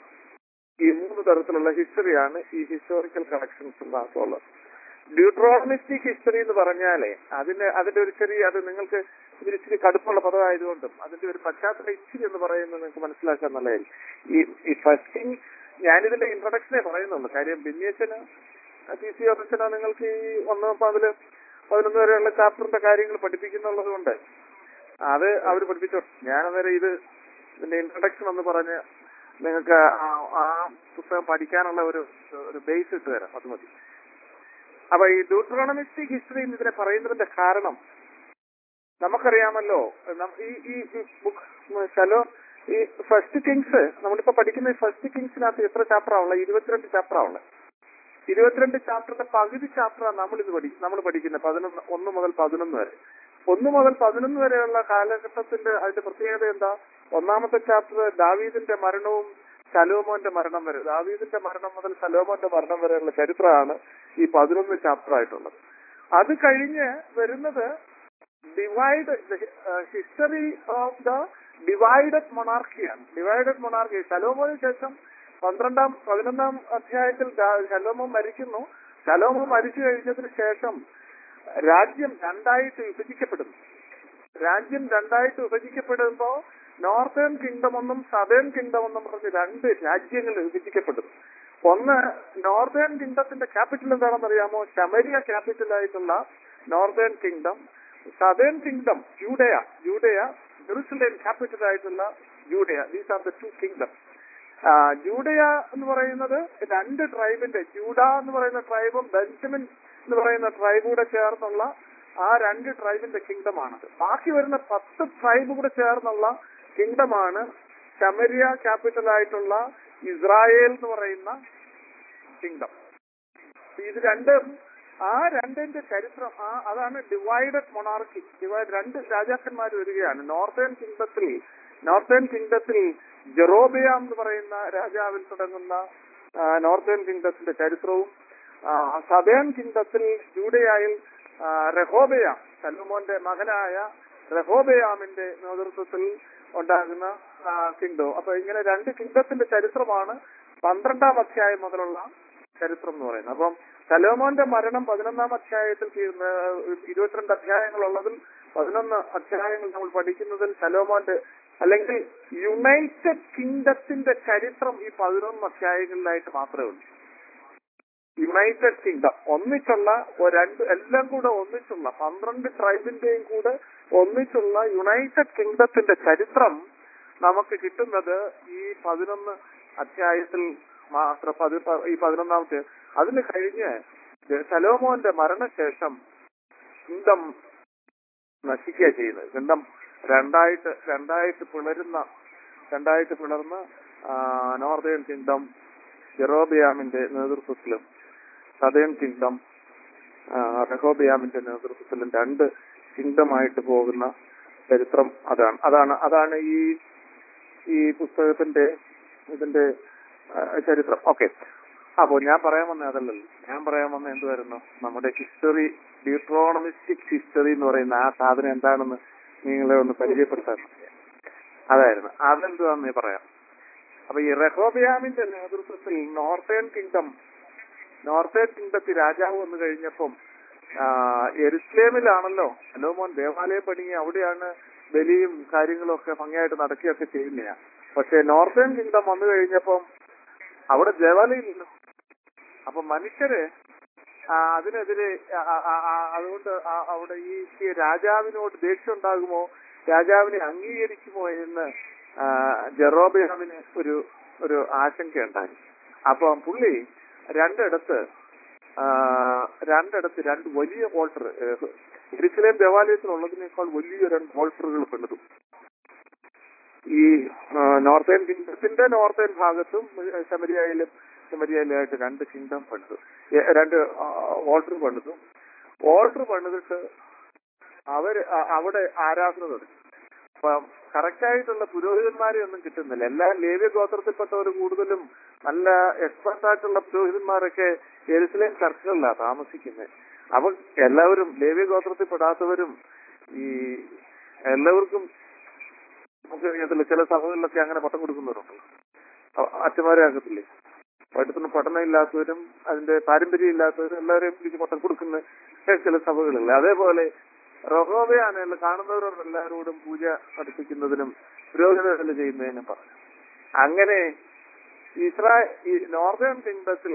ഈ മൂന്ന് തരത്തിലുള്ള ഹിസ്റ്ററിയാണ് ഈ historical collections ഉള്ളത്. Deuteronomistic history എന്ന് പറഞ്ഞാലേ അതിന്റെ അതിന്റെ ഒരു ചെറിയ, അത് നിങ്ങൾക്ക് ഇതിൽ ഇച്ചിരി കടുപ്പുള്ള പദമായതുകൊണ്ടും അതിന്റെ ഒരു പശ്ചാത്തല ഇച്ചിരി എന്ന് പറയുന്നത് നിങ്ങൾക്ക് മനസ്സിലാക്കാൻ നല്ലതായിരിക്കും. ഈ ഈ ഫസ്റ്റ് തിങ് ഞാനിതിന്റെ ഇൻട്രൊഡക്ഷനെ പറയുന്നുള്ളൂ. കാര്യം ബിന്യച്ചന് പി സി ഓഫീസന നിങ്ങൾക്ക് ഈ ഒന്ന് അതില് പതിനൊന്ന് വരെയുള്ള ചാപ്റ്ററിന്റെ കാര്യങ്ങൾ പഠിപ്പിക്കുന്നുള്ളത് കൊണ്ട് അത് അവർ പഠിപ്പിച്ചോ. ഞാനന്നേരം ഇത് ഇതിന്റെ ഇൻട്രൊഡക്ഷൻ എന്ന് പറഞ്ഞ് നിങ്ങൾക്ക് ആ പുസ്തകം പഠിക്കാനുള്ള ഒരു ഒരു ബേസ് ഇട്ട് തരാം, അത് മതി. അപ്പൊ ഈ ഡ്യൂട്രോണമിസ്റ്റിക് ഹിസ്റ്ററി ഇതിനെ പറയുന്നതിന്റെ കാരണം നമുക്കറിയാമല്ലോ. ഈ ഈ ബുക്ക് ശലോ ഈ ഫസ്റ്റ് കിങ്സ് നമ്മളിപ്പോ പഠിക്കുന്ന ഈ ഫസ്റ്റ് കിങ്സിനകത്ത് എത്ര ചാപ്റ്ററാ ഉള്ളത്? ഇരുപത്തിരണ്ട് ചാപ്റ്ററാ ഉള്ളത്. ഇരുപത്തിരണ്ട് ചാപ്റ്ററിന്റെ പകുതി ചാപ്റ്ററാണ് നമ്മൾ ഇത് പഠി നമ്മൾ പഠിക്കുന്നത് പതിനൊന്ന് ഒന്ന് മുതൽ പതിനൊന്ന് വരെ. ഒന്ന് മുതൽ പതിനൊന്ന് വരെയുള്ള കാലഘട്ടത്തിന്റെ അതിന്റെ പ്രത്യേകത എന്താ? ഒന്നാമത്തെ ചാപ്റ്റർ ദാവീദിന്റെ മരണവും ശലോമോന്റെ മരണം വരെ, ദാവീദിന്റെ മരണം മുതൽ ശലോമോന്റെ മരണം വരെയുള്ള ചരിത്രമാണ് ഈ പതിനൊന്ന് ചാപ്റ്റർ ആയിട്ടുള്ളത്. അത് കഴിഞ്ഞ് വരുന്നത് divide history of the divided മൊണാർക്കിയാണ്. ഡിവൈഡഡ് മൊണാർക്കി ശലോമോന് ശേഷം പന്ത്രണ്ടാം പതിനൊന്നാം അധ്യായത്തിൽ ശലോമോൻ മരിക്കുന്നു. ശലോമോൻ മരിച്ചു കഴിഞ്ഞതിന് ശേഷം രാജ്യം രണ്ടായിട്ട് വിഭജിക്കപ്പെടുന്നു. രാജ്യം രണ്ടായിട്ട് വിഭജിക്കപ്പെടുമ്പോൾ നോർത്തേൺ കിങ്ഡം ഒന്നും സദേൺ കിങ്ഡം ഒന്നും പറഞ്ഞ് രണ്ട് രാജ്യങ്ങൾ വിഭജിക്കപ്പെടുന്നു. ഒന്ന്, നോർത്തേൺ കിങ്ഡത്തിന്റെ ക്യാപിറ്റൽ എന്താണെന്ന് അറിയാമോ? ശമരിയ ക്യാപിറ്റൽ ആയിട്ടുള്ള northern kingdom. Southern kingdom Judea Judea Jerusalem capital ആയിട്ടുള്ള Judea. These are the two kingdom. Judea എന്ന് പറയുന്നത് രണ്ട് ട്രൈബിന്റെ, ജൂഡ എന്ന് പറയുന്ന ട്രൈബും ബെഞ്ചമിൻ എന്ന് പറയുന്ന ട്രൈബൂടെ ചേർന്നുള്ള ആ രണ്ട് ട്രൈബിന്റെ കിങ്ഡമാണത്. ബാക്കി വരുന്ന പത്ത് ട്രൈബ് കൂടെ ചേർന്നുള്ള കിങ്ഡമാണ് ശമരിയ ക്യാപിറ്റൽ ആയിട്ടുള്ള ഇസ്രായേൽ എന്ന് പറയുന്ന കിങ്ഡം. ഇത് രണ്ടും ആ രണ്ടിന്റെ ചരിത്രം ആ അതാണ് ഡിവൈഡഡ് മൊണാർക്കി. ഡിവൈഡ് രണ്ട് രാജാക്കന്മാർ വരികയാണ്. നോർത്തേൺ കിങ്ഡത്തിൽ നോർത്തേൺ കിങ്ഡത്തിൽ ജെറോബിയാം എന്ന് പറയുന്ന രാജാവിൽ തുടങ്ങുന്ന നോർത്തേൺ കിങ്ഡത്തിന്റെ ചരിത്രവും, സദേൺ കിങ്ഡത്തിൽ ജൂഡയായിൽ റെഹോബയാം, സലോമോന്റെ മകനായ റെഹോബയാമിന്റെ നേതൃത്വത്തിൽ ഉണ്ടാകുന്ന കിങ്ഡം. അപ്പൊ ഇങ്ങനെ രണ്ട് കിങ്ഡത്തിന്റെ ചരിത്രമാണ് പന്ത്രണ്ടാം അധ്യായം മുതലുള്ള ചരിത്രം എന്ന് പറയുന്നത്. അപ്പം സലോമോന്റെ മരണം പതിനൊന്നാം അധ്യായത്തിൽ ഇരുപത്തിരണ്ട് അധ്യായങ്ങളുള്ളതിൽ പതിനൊന്ന് അധ്യായങ്ങൾ നമ്മൾ പഠിക്കുന്നതിൽ സലോമോന്റെ അല്ലെങ്കിൽ യുണൈറ്റഡ് കിങ്ഡത്തിന്റെ ചരിത്രം ഈ പതിനൊന്ന് അധ്യായങ്ങളിലായിട്ട് മാത്രമേ ഉള്ളൂ. യുണൈറ്റഡ് കിങ്ഡം ഒന്നിച്ചുള്ള രണ്ട് എല്ലാം കൂടെ ഒന്നിച്ചുള്ള പന്ത്രണ്ട് ട്രൈബിന്റെയും കൂടെ ഒന്നിച്ചുള്ള യുണൈറ്റഡ് കിങ്ഡത്തിന്റെ ചരിത്രം നമുക്ക് കിട്ടുന്നത് ഈ പതിനൊന്ന് അധ്യായത്തിൽ മാത്രം. ഈ പതിനൊന്നാമത്തെ അതിന് കഴിഞ്ഞ് സലോമോന്റെ മരണശേഷം കിങ്ഡം നശിക്കുക ചെയ്യുന്നത്. കിങ്ഡം രണ്ടായിട്ട് രണ്ടായിട്ട് പിളരുന്ന രണ്ടായിട്ട് പിളർന്ന് നോർത്തേൺ കിങ്ഡം ജെറോബിയാമിന്റെ നേതൃത്വത്തിലും സദേൺ കിങ്ഡം റെഹോബിയാമിന്റെ നേതൃത്വത്തിലും രണ്ട് കിങ്ഡമായിട്ട് പോകുന്ന ചരിത്രം അതാണ് അതാണ് അതാണ് ഈ ഈ പുസ്തകത്തിന്റെ ഇതിന്റെ ചരിത്രം. ഓക്കെ, അപ്പോ ഞാൻ പറയാൻ വന്ന അതല്ലല്ലോ. ഞാൻ പറയാൻ വന്ന എന്തുവായിരുന്നു, നമ്മുടെ ഹിസ്റ്ററി, ഡ്യൂട്രോണമിസ്റ്റിക് ഹിസ്റ്ററി എന്ന് പറയുന്ന ആ സാധനം എന്താണെന്ന് നിങ്ങളെ ഒന്ന് പരിചയപ്പെടുത്താൻ അതായിരുന്നു. അതെന്തുവാന്ന് പറയാം. അപ്പൊ ഈ റെഹോബിയാമിന്റെ നേതൃത്വത്തിൽ നോർത്തേൺ കിങ്ഡം നോർത്തേൺ കിങ്ഡത്തിൽ രാജാവ് വന്നു കഴിഞ്ഞപ്പം യെരുശലേമിലാണല്ലോ സലോമോൻ ദേവാലയം പണിയെ, അവിടെയാണ് ബലിയും കാര്യങ്ങളും ഒക്കെ ഭംഗിയായിട്ട് നടക്കുകയൊക്കെ ചെയ്യുന്നതാ. പക്ഷെ നോർത്തേൺ കിങ്ഡം വന്നു കഴിഞ്ഞപ്പം അവിടെ ദേവാലയം ഇല്ലല്ലോ. അപ്പൊ മനുഷ്യര് അതിനെതിരെ അതുകൊണ്ട് അവിടെ ഈ രാജാവിനോട് ദേഷ്യം ഉണ്ടാകുമോ, രാജാവിനെ അംഗീകരിക്കുമോ എന്ന് ജെറോബിയാമിന് ഒരു ഒരു ആശങ്കയുണ്ടായി. അപ്പൊ പുള്ളി രണ്ടിടത്ത് രണ്ടിടത്ത് രണ്ട് വലിയ വോൾട്ടർ, യെരുശലേം ദേവാലയത്തിലുള്ളതിനേക്കാൾ വലിയ രണ്ട് വോൾട്ടറുകൾ പണിതു. ഈ നോർത്തേൺ കിങ്ഡത്തിന്റെ നോർത്തേൺ ഭാഗത്തും ശമരിയയിലും ശമരിയയിലായിട്ട് രണ്ട് കിങ്ഡം പണിതു, രണ്ട് വോൾട്ടർ പണിതു. വോൾട്ടർ പണിതിട്ട് അവര് അവിടെ ആരാധന തുടങ്ങി. അപ്പം കറക്റ്റായിട്ടുള്ള പുരോഹിതന്മാരെ ഒന്നും കിട്ടുന്നില്ല. എല്ലാ ലേവ്യ ഗോത്രത്തിൽപ്പെട്ടവർ കൂടുതലും നല്ല എക്സ്പെർട്ട് ആയിട്ടുള്ള പുരോഹിതന്മാരൊക്കെ യെരുശലേം ചർച്ചുകളിലാണ് താമസിക്കുന്നത്. അപ്പൊ എല്ലാവരും ലേവ്യ ഗോത്രത്തിൽപ്പെടാത്തവരും ഈ എല്ലാവർക്കും നമുക്കറിയത്തില്ല, ചില സഭകളിലൊക്കെ അങ്ങനെ പട്ടം കൊടുക്കുന്നവരുണ്ട്. അച്ഛന്മാരെ ആകത്തില്ലേ, പഠിത്തത്തിന് പഠനം ഇല്ലാത്തവരും അതിന്റെ പാരമ്പര്യം ഇല്ലാത്തവരും എല്ലാവരെയും പിടിച്ച് പട്ടം കൊടുക്കുന്ന ചില സഭകളില്ല. അതേപോലെ റഹോബയാനുള്ള കാണുന്നവരോട് എല്ലാവരോടും പൂജ പഠിപ്പിക്കുന്നതിനും പുരോഹിതം ചെയ്യുന്നതിനും പറഞ്ഞു. അങ്ങനെ ഇസ്രായേൽ നോർത്തേൺ കിങ്ഡത്തിൽ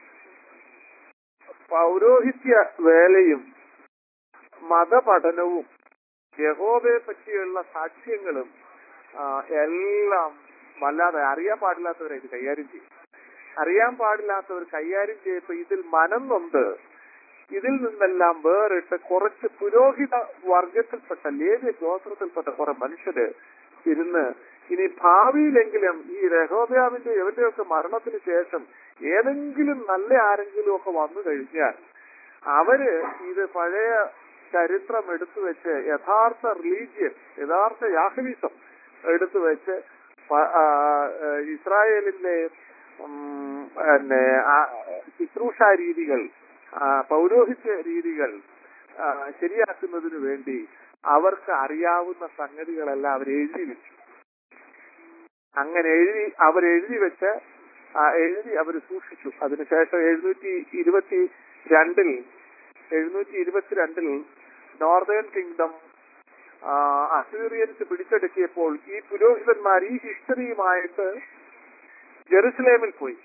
പൗരോഹിത്യ വേലയും മതപഠനവും യഹോവയെ പറ്റിയുള്ള സാക്ഷ്യങ്ങളും എല്ലാം വല്ലാതെ അറിയാൻ പാടില്ലാത്തവരെ ഇത് കൈകാര്യം ചെയ്യും. അറിയാൻ പാടില്ലാത്തവർ കൈകാര്യം ചെയ്യപ്പോ ഇതിൽ മനം നൊന്ത് ഇതിൽ നിന്നെല്ലാം വേറിട്ട് കുറച്ച് പുരോഹിത വർഗത്തിൽപ്പെട്ട ലേവ്യ ഗോത്രത്തിൽപ്പെട്ട കുറെ മനുഷ്യര് ഇരുന്ന് ഇനി ഭാവിയിലെങ്കിലും ഈ റെഹോബയാമിന്റെ എവന്റെയൊക്കെ മരണത്തിന് ശേഷം ഏതെങ്കിലും നല്ല ആരെങ്കിലും ഒക്കെ വന്നു കഴിഞ്ഞാൽ അവര് ഇത് പഴയ ചരിത്രം എടുത്തു വെച്ച് യഥാർത്ഥ റിലീജിയൻ, യഥാർത്ഥ യാഹ്വിസം എടുത്തു വെച്ച് ഇസ്രായേലിന്റെ പിന്നെ ശുശ്രൂഷ രീതികൾ, പൗരോഹിത്യ രീതികൾ ശരിയാക്കുന്നതിന് വേണ്ടി അവർക്ക് അറിയാവുന്ന സംഗതികളെല്ലാം അവർ എഴുതി വെച്ചു. അങ്ങനെ എഴുതി അവരെഴുതി വെച്ച് എഴുതി അവർ സൂക്ഷിച്ചു. അതിനുശേഷം എഴുന്നൂറ്റി ഇരുപത്തി രണ്ടിൽ എഴുന്നൂറ്റി ഇരുപത്തിരണ്ടിൽ നോർത്തേൺ കിങ്ഡം അസീറിയൻസ് പിടിച്ചെടുക്കിയപ്പോൾ ഈ പുരോഹിതന്മാർ ഈ ഹിസ്റ്ററിയുമായിട്ട് ജെറുസലേമിൽ പോയി.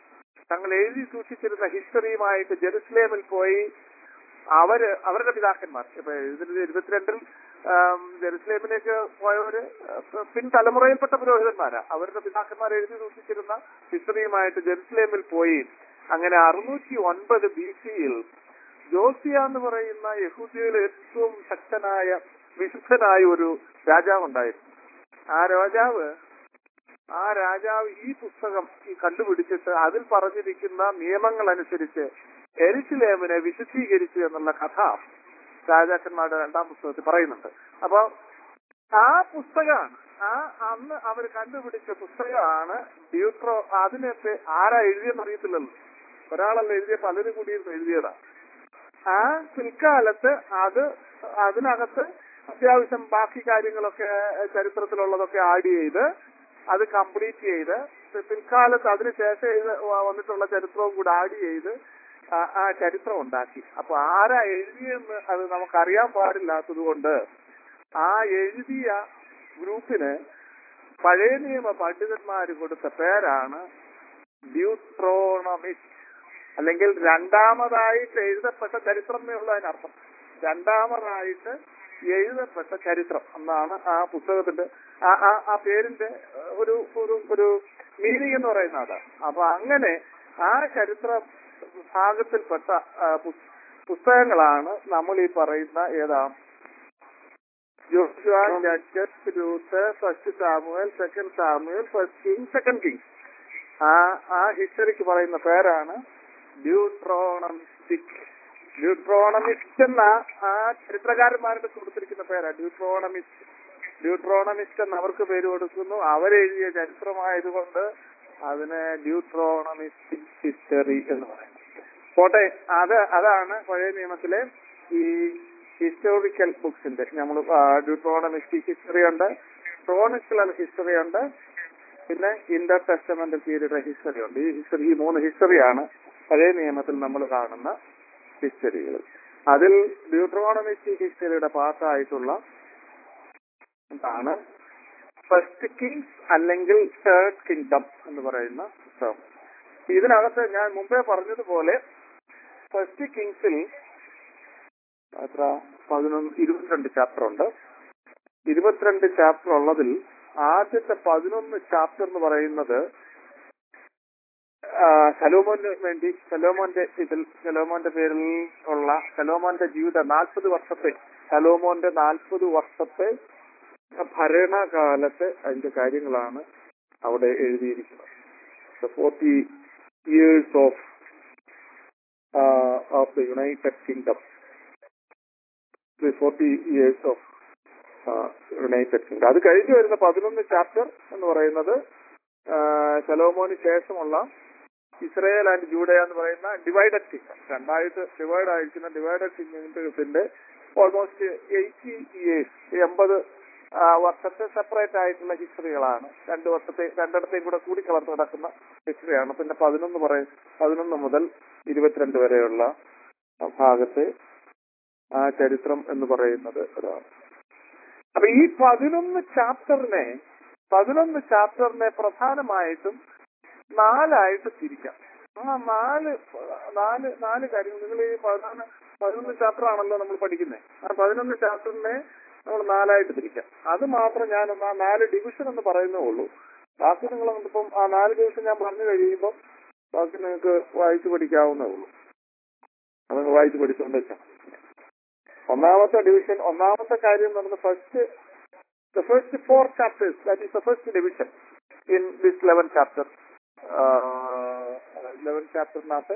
തങ്ങൾ എഴുതി സൂക്ഷിച്ചിരുന്ന ഹിസ്റ്ററിയുമായിട്ട് ജെറുസലേമിൽ പോയി അവര് അവരുടെ പിതാക്കന്മാർ ഇപ്പൊ ഇതിൽ ഇരുപത്തിരണ്ടിൽ ആം, ജെറുസലേമിലേക്ക് പോയവര് പിൻതലമുറയിൽപ്പെട്ട പുരോഹിതന്മാരാ. അവരുടെ പിതാക്കന്മാർ എഴുതി സൂക്ഷിച്ചിരുന്ന ഹിസ്റ്ററിയുമായിട്ട് ജെറുസലേമിൽ പോയി അങ്ങനെ അറുന്നൂറ്റി ഒൻപത് ബി സിയിൽ ജോസിയ എന്ന് പറയുന്ന യഹൂദിയയിലെ ഏറ്റവും ശക്തനായ വിശുദ്ധനായ ഒരു രാജാവ് ഉണ്ടായിരുന്നു. ആ രാജാവ് ആ രാജാവ് ഈ പുസ്തകം ഈ കണ്ടുപിടിച്ചിട്ട് അതിൽ പറഞ്ഞിരിക്കുന്ന നിയമങ്ങൾ അനുസരിച്ച് എരുശലേമിനെ വിശുദ്ധീകരിച്ചു എന്നുള്ള കഥ രാജാക്കന്മാരുടെ രണ്ടാം പുസ്തകത്തിൽ പറയുന്നുണ്ട്. അപ്പൊ ആ പുസ്തകമാണ് ആ അന്ന് അവർ കണ്ടുപിടിച്ച പുസ്തകമാണ് ഡ്യൂട്രോ. അതിനകത്ത് ആരാ എഴുതിയെന്ന് അറിയത്തില്ലല്ലോ, ഒരാളല്ല എഴുതിയ, പലരും കൂടി എഴുതിയതാ. ആ പിൽക്കാലത്ത് അത് അതിനകത്ത് അത്യാവശ്യം ബാക്കി കാര്യങ്ങളൊക്കെ ചരിത്രത്തിലുള്ളതൊക്കെ ആഡ് ചെയ്ത് അത് കംപ്ലീറ്റ് ചെയ്ത് പിൽക്കാലത്ത് അതിനുശേഷം എഴുത വന്നിട്ടുള്ള ചരിത്രവും കൂടെ ആഡ് ചെയ്ത് ആ ചരിത്രം ഉണ്ടാക്കി. അപ്പൊ ആരാ എഴുതിയെന്ന് അത് നമുക്കറിയാൻ പാടില്ലാത്തത് കൊണ്ട് ആ എഴുതിയ ഗ്രൂപ്പിന് പഴയ നിയമ പണ്ഡിതന്മാര് കൊടുത്ത പേരാണ് ഡ്യൂട്രോണമിസ്റ്റ്, അല്ലെങ്കിൽ രണ്ടാമതായിട്ട് എഴുതപ്പെട്ട ചരിത്രം എന്നുള്ള അതിനർത്ഥം. രണ്ടാമതായിട്ട് എഴുതപ്പെട്ട ചരിത്രം എന്നാണ് ആ പുസ്തകത്തിന്റെ ആ ആ പേരിന്റെ ഒരു ഒരു ഒരു മീനിങ് എന്ന് പറയുന്നത് അതാണ്. അപ്പൊ അങ്ങനെ ആ ചരിത്ര ഭാഗത്തിൽപ്പെട്ട പുസ്തകങ്ങളാണ് നമ്മൾ ഈ പറയുന്ന ഏതാ Joshua, Judges, Ruth, first Samuel, second Samuel, first king, second king. ആ ആ ഹിസ്റ്ററിക്ക് പറയുന്ന പേരാണ് ഡ്യൂട്രോണമിസ്റ്റിക്. ഡ്യൂട്രോണമിസ്റ്റ് എന്ന ആ ചരിത്രകാരന്മാരുടെ കൊടുത്തിരിക്കുന്ന പേരാണ് ഡ്യൂട്രോണമിസ്റ്റ്. ഡ്യൂട്രോണമിസ്റ്റ് എന്ന് അവർക്ക് പേര് കൊടുക്കുന്നു. അവരെഴുതിയ ചരിത്രമായതുകൊണ്ട് അതിന് ഡ്യൂട്രോണമിസ്റ്റിക് ഹിസ്റ്ററി എന്ന് പറയുന്നത്. പോട്ടെ, അത് അതാണ് പഴയ നിയമത്തിലെ ഈ ഹിസ്റ്റോറിക്കൽ ബുക്സിന്റെ. നമ്മൾ ഡ്യൂട്രോണമിസ്റ്റിക് ഹിസ്റ്ററി ഉണ്ട്, ക്രോണിക്കുലർ ഹിസ്റ്ററി ഉണ്ട്, പിന്നെ ഇന്റർ ടെസ്റ്റമെന്റൽ പീരീഡ് ഹിസ്റ്ററി ഉണ്ട്. ഈ ഹിസ്റ്ററി ഈ മൂന്ന് ഹിസ്റ്ററിയാണ് പഴയ നിയമത്തിൽ നമ്മൾ കാണുന്ന ഹിസ്റ്ററികൾ. അതിൽ ഡ്യൂട്രോണമിസ്റ്റിക് ഹിസ്റ്ററിയുടെ പാർട്ടായിട്ടുള്ള ാണ് ഫസ്റ്റ് കിങ്സ് അല്ലെങ്കിൽ തേർഡ് കിങ്ഡം എന്ന് പറയുന്ന പുസ്തകം. ഇതിനകത്ത് ഞാൻ മുമ്പേ പറഞ്ഞതുപോലെ ഫസ്റ്റ് കിങ്സിൽ എത്ര പതിനൊന്ന് ഇരുപത്തിരണ്ട് ചാപ്റ്റർ ഉണ്ട്. ഇരുപത്തിരണ്ട് ചാപ്റ്റർ ഉള്ളതിൽ ആദ്യത്തെ പതിനൊന്ന് ചാപ്റ്റർ എന്ന് പറയുന്നത് ശലോമോന് വേണ്ടി ശലോമോന്റെ ഇതിൽ ശലോമോന്റെ പേരിൽ ഉള്ള ശലോമോന്റെ ജീവിത നാൽപ്പത് വർഷത്തെ ശലോമോന്റെ നാൽപ്പത് വർഷത്തെ ഭരണകാലത്ത് അതിന്റെ കാര്യങ്ങളാണ് അവിടെ എഴുതിയിരിക്കുന്നത്. Forty years of of the united kingdom forty years of united kingdom. അത് കഴിഞ്ഞു വരുന്ന പതിനൊന്ന് ചാപ്റ്റർ എന്ന് പറയുന്നത് ശലോമോന് ശേഷമുള്ള ഇസ്രായേൽ ആൻഡ് ജൂഡയ എന്ന് പറയുന്ന ഡിവൈഡഡ് കിങ്ഡം, രണ്ടായിട്ട് ഡിവൈഡ് ആയിരിക്കുന്ന ഡിവൈഡഡ് കിങ്ഡത്തിന്റെ ഓൾമോസ്റ്റ് എയ്റ്റി ഇയേഴ്സ് എൺപത് വർഷത്തെ സെപ്പറേറ്റ് ആയിട്ടുള്ള ഹിസ്റ്ററികളാണ്. രണ്ട് വർഷത്തെ രണ്ടിടത്തെയും കൂടെ കൂടി കലർന്ന് നടക്കുന്ന ഹിസ്റ്ററിയാണ്. പിന്നെ പതിനൊന്ന് പറയ പതിനൊന്ന് മുതൽ ഇരുപത്തിരണ്ട് വരെയുള്ള ഭാഗത്തെ ആ ചരിത്രം എന്ന് പറയുന്നത് അതാണ്. അപ്പൊ ഈ പതിനൊന്ന് ചാപ്റ്ററിനെ പതിനൊന്ന് ചാപ്റ്ററിനെ പ്രധാനമായിട്ടും നാലായിട്ട് തിരിക്കാം. ആ നാല് നാല് നാല് കാര്യങ്ങൾ നിങ്ങൾ ഈ പതിനൊന്ന് പതിനൊന്ന് ചാപ്റ്റർ ആണല്ലോ നമ്മൾ പഠിക്കുന്നത്. ആ പതിനൊന്ന് ചാപ്റ്ററിനെ നമ്മൾ നാലായിട്ട് തിരിക്കാം. അത് മാത്രം ഞാൻ ആ നാല് ഡിവിഷൻ എന്ന് പറയുന്നേ ഉള്ളൂ. ബാക്കി നിങ്ങൾ ഇപ്പം ആ നാല് ഡിവിഷൻ ഞാൻ പറഞ്ഞു കഴിയുമ്പോൾ ബാക്കി നിങ്ങൾക്ക് വായിച്ചു പഠിക്കാവുന്നേ ഉള്ളൂ. അത് വായിച്ചു പഠിച്ചുകൊണ്ട് വെച്ചാൽ ഒന്നാമത്തെ ഡിവിഷൻ ഒന്നാമത്തെ കാര്യം എന്ന് പറയുന്നത് first the first four chapters, that is the first division in this eleven chapter. Eleven ചാപ്റ്ററിനകത്ത്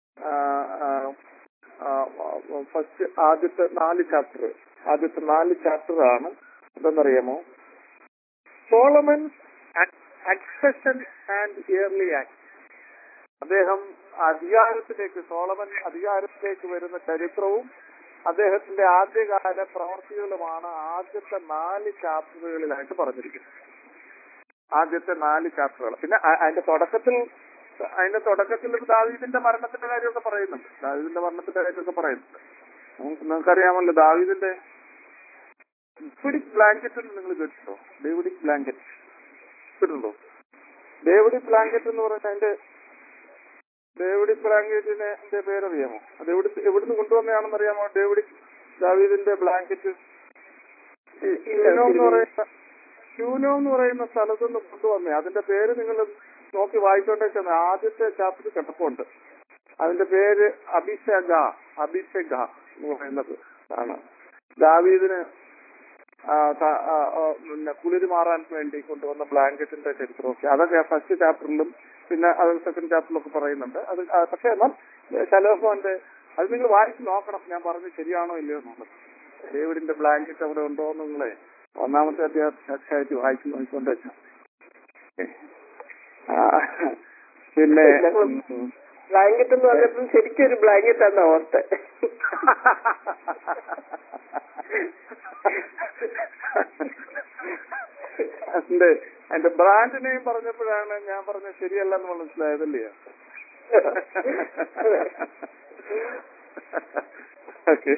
ഫസ്റ്റ് ആദ്യത്തെ നാല് ചാപ്റ്റർ ആദ്യത്തെ നാല് ചാപ്റ്റർ ആണ് എന്തെന്നറിയാമോ? Solomon accession and early act. അദ്ദേഹം അധികാരത്തിലേക്ക് സോളമൻ അധികാരത്തിലേക്ക് വരുന്ന ചരിത്രവും അദ്ദേഹത്തിന്റെ ആദ്യകാല പ്രവർത്തികളുമാണ് ആദ്യത്തെ നാല് ചാപ്റ്ററുകളിലായിട്ട് പറഞ്ഞിരിക്കുന്നത്. ആദ്യത്തെ നാല് ചാപ്റ്ററുകൾ. പിന്നെ അതിന്റെ തുടക്കത്തിൽ അതിന്റെ തുടക്കത്തിൽ ദാവീദിന്റെ മരണത്തിന്റെ കാര്യമൊക്കെ പറയുന്നുണ്ട്. ദാവീദിന്റെ മരണത്തിന്റെ കാര്യമൊക്കെ പറയുന്നുണ്ട്. നിങ്ങൾക്കറിയാമല്ലോ ദാവീദിന്റെ ഡേവിഡിക് ബ്ലാങ്കറ്റ് എന്ന് നിങ്ങൾ കേട്ടിട്ടുണ്ടോ? ഡേവിഡിക് ബ്ലാങ്കറ്റ് കേട്ടിട്ടുണ്ടോ? ഡേവിഡിക് ബ്ലാങ്കറ്റ് എന്ന് പറയുന്നത് അതിന്റെ ഡേവിഡ് ബ്ലാങ്കറ്റിനെ എന്റെ പേരറിയാമോ? അത് എവിടെ എവിടുന്ന് കൊണ്ടുവന്നതാണെന്ന് അറിയാമോ? ഡേവിഡ് ദാവീദിന്റെ ബ്ലാങ്കറ്റ് ക്യൂനോ എന്ന് പറയുന്ന ക്യൂനോ എന്ന് പറയുന്ന സ്ഥലത്തുനിന്ന് കൊണ്ടുവന്നേ. അതിന്റെ പേര് നിങ്ങൾ നോക്കി വായിച്ചോണ്ടേ ചെന്ന് ആദ്യത്തെ ചാപ്റ്റർ കിടപ്പുണ്ട്. അതിന്റെ പേര് അഭിഷേക അഭിഷേക എന്ന് പറയുന്നത് ആണ്. ദാവീദിന് പിന്നെ കുളിര് മാറാൻ വേണ്ടി കൊണ്ടുവന്ന ബ്ലാങ്കറ്റിന്റെ ചരിത്രമൊക്കെ അതൊക്കെ ഫസ്റ്റ് ചാപ്റ്ററിലും പിന്നെ അത് സെക്കൻഡ് ചാപ്റ്ററിലൊക്കെ പറയുന്നുണ്ട്. അത് പക്ഷെ എന്നാൽ ശലോമോന്റെ അത് നിങ്ങൾ വായിച്ച് നോക്കണം, ഞാൻ പറഞ്ഞത് ശരിയാണോ ഇല്ലയോ എന്നുള്ളത്. ഡേവിഡിന്റെ ബ്ലാങ്കറ്റ് അവിടെ ഉണ്ടോ നിങ്ങളെ ഒന്നാമത്തെ അധ്യായത്തിൽ വായിച്ച് നോക്കിക്കൊണ്ട് വെച്ചാൽ പിന്നെ ബ്ലാങ്കറ്റ് എന്ന് പറഞ്ഞപ്പോൾ ശരിക്കും ഒരു ബ്ലാങ്കറ്റ് ആണ് ഓർത്ത്. അതിന്റെ അതിന്റെ ബ്രാൻഡ് നെയിം പറഞ്ഞപ്പോഴാണ് ഞാൻ പറഞ്ഞത് ശരിയല്ലെന്ന് മനസ്സിലായതല്ലേ. ഓക്കെ,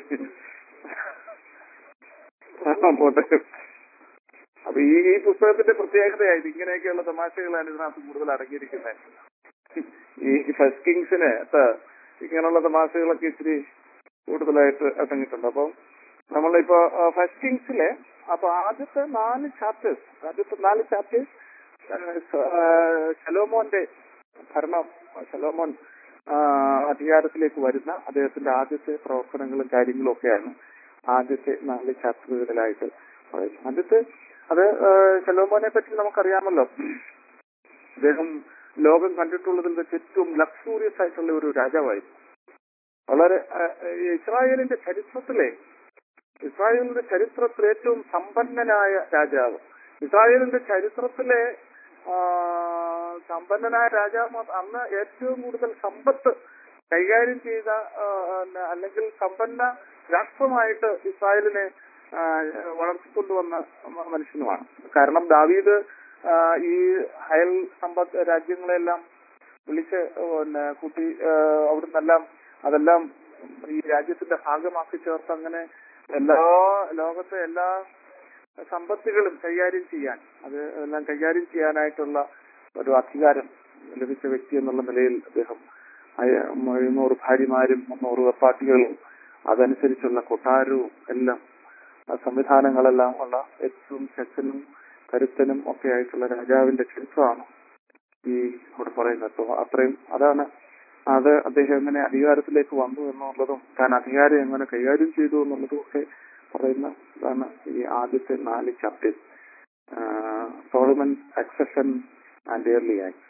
പോട്ടെ. അപ്പൊ ഈ ഈ പുസ്തകത്തിന്റെ പ്രത്യേകതയായിട്ട് ഇങ്ങനെയൊക്കെയുള്ള തമാശകളാണ് ഇതിനകത്ത് കൂടുതൽ അടങ്ങിയിരിക്കുന്നത്. ഈ ഫസ്റ്റ് കിങ്സിന് ഇങ്ങനെയുള്ള തമാശകളൊക്കെ ഇച്ചിരി കൂടുതലായിട്ട് അടങ്ങിയിട്ടുണ്ട്. അപ്പം നമ്മളിപ്പോ ഫസ്റ്റ് കിങ്സിലെ അപ്പൊ ആദ്യത്തെ നാല് ചാപ്റ്റേഴ്സ് ആദ്യത്തെ നാല് ചാപ്റ്റേഴ്സ് ശലോമോന്റെ ഭരണം, ശലോമോൻ അധികാരത്തിലേക്ക് വരുന്ന അദ്ദേഹത്തിന്റെ ആദ്യത്തെ പ്രവർത്തനങ്ങളും കാര്യങ്ങളും ഒക്കെയാണ് ആദ്യത്തെ നാല് ചാപ്റ്ററുകളിലായിട്ട് പറയുന്നത്. ആദ്യത്തെ അത് ശലോമോനെ പറ്റി നമുക്കറിയാമല്ലോ. അദ്ദേഹം ലോകം കണ്ടിട്ടുള്ളതിൽ വെച്ച് ഏറ്റവും ലക്സൂറിയസ് ആയിട്ടുള്ള ഒരു രാജാവായിരുന്നു. വളരെ ഇസ്രായേലിന്റെ ചരിത്രത്തിലെ ഇസ്രായേലിന്റെ ചരിത്രത്തിൽ ഏറ്റവും സമ്പന്നനായ രാജാവ്, ഇസ്രായേലിന്റെ ചരിത്രത്തിലെ സമ്പന്നനായ രാജാവ്, അന്ന് ഏറ്റവും കൂടുതൽ സമ്പത്ത് കൈകാര്യം ചെയ്ത അല്ലെങ്കിൽ സമ്പന്ന രാഷ്ട്രമായിട്ട് ഇസ്രായേലിനെ വളർത്തിക്കൊണ്ടുവന്ന മനുഷ്യനുമാണ്. കാരണം ദാവീദ് ഈ അയൽ സമ്പത്ത് രാജ്യങ്ങളെല്ലാം വിളിച്ച് പിന്നെ കൂട്ടി അവിടുന്നെല്ലാം അതെല്ലാം ഈ രാജ്യത്തിന്റെ ഭാഗമാക്കി ചേർത്ത് അങ്ങനെ എല്ലാ ലോകത്തെ എല്ലാ സമ്പത്തുകളും കൈകാര്യം ചെയ്യാൻ അത് എല്ലാം കൈകാര്യം ചെയ്യാനായിട്ടുള്ള ഒരു അധികാരം ലഭിച്ച വ്യക്തി എന്നുള്ള നിലയിൽ അദ്ദേഹം എഴുന്നൂറ് ഭാര്യമാരും മുന്നൂറ് വെപ്പാട്ടികളും അതനുസരിച്ചുള്ള കൊട്ടാരവും എല്ലാം സംവിധാനങ്ങളെല്ലാം ഉള്ള ഏറ്റവും ശക്തനും കരുത്തനും ഒക്കെ ആയിട്ടുള്ള രാജാവിന്റെ ചരിത്രമാണ് ഈ ഇവിടെ പറയുന്നത്. അത്രയും അതാണ് അത് അദ്ദേഹം എങ്ങനെ അധികാരത്തിലേക്ക് വന്നു എന്നുള്ളതും താൻ അധികാരം എങ്ങനെ കൈകാര്യം ചെയ്തു എന്നുള്ളതും ഒക്കെ പറയുന്ന ഇതാണ് ഈ ആദ്യത്തെ നാല് chapters. Solomon succession and early acts.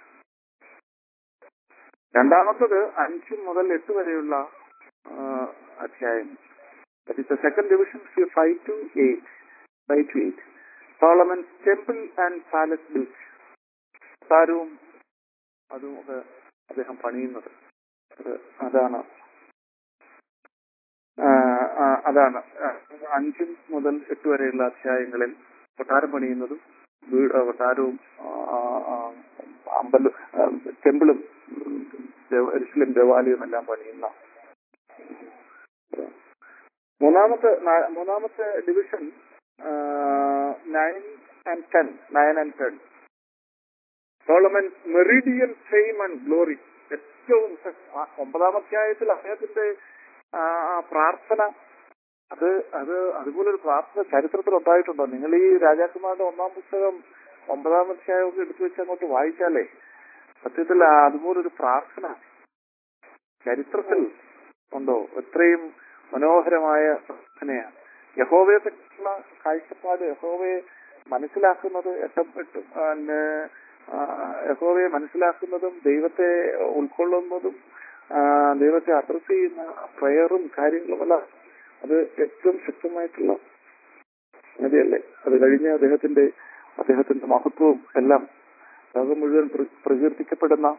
രണ്ടാമത്തത് അഞ്ച് മുതൽ എട്ട് വരെയുള്ള അധ്യായം. That is the second division, five to eight. five to eight. Solomon's temple and palace built. സാരവും അതും ഒക്കെ അദ്ദേഹം പണിയുന്നത് അതാണ് അതാണ് അഞ്ച് മുതൽ എട്ട് വരെയുള്ള അധ്യായങ്ങളിൽ കൊട്ടാരം പണിയുന്നതും കൊട്ടാരവും അമ്പലം ടെമ്പിളും ജെറുസലേം ദേവാലയവും എല്ലാം പണിയുന്ന. മൂന്നാമത്തെ മൂന്നാമത്തെ division nine and ten nine and ten Solomon's meridian fame and glory. ഏറ്റവും ഒമ്പതാം അധ്യായത്തിൽ അദ്ദേഹത്തിന്റെ പ്രാർത്ഥന അത് അത് അതുപോലൊരു പ്രാർത്ഥന ചരിത്രത്തിൽ ഉണ്ടായിട്ടുണ്ടോ? നിങ്ങൾ ഈ രാജാക്കന്മാരുടെ ഒന്നാം പുസ്തകം ഒമ്പതാം അധ്യായമൊക്കെ എടുത്തു വെച്ച് അങ്ങോട്ട് വായിച്ചാലേ സത്യത്തിൽ അതുപോലൊരു പ്രാർത്ഥന ചരിത്രത്തിൽ ഉണ്ടോ? എത്രയും മനോഹരമായ പ്രാർത്ഥനയാണ്. യഹോവയെ പറ്റിയുള്ള കാഴ്ചപ്പാട്, യഹോവയെ മനസ്സിലാക്കുന്നത് എട്ടും എട്ടും യഹോവയെ മനസ്സിലാക്കുന്നതും ദൈവത്തെ ഉൾക്കൊള്ളുന്നതും ദൈവത്തെ അഡ്രസ് ചെയ്യുന്ന പ്രയറും കാര്യങ്ങളുമെല്ലാം അത് ഏറ്റവും ശക്തമായിട്ടുള്ള നദിയല്ലേ. അത് കഴിഞ്ഞ് അദ്ദേഹത്തിന്റെ അദ്ദേഹത്തിന്റെ മഹത്വവും എല്ലാം ലോകം മുഴുവൻ പ്രകീർത്തിക്കപ്പെടുന്ന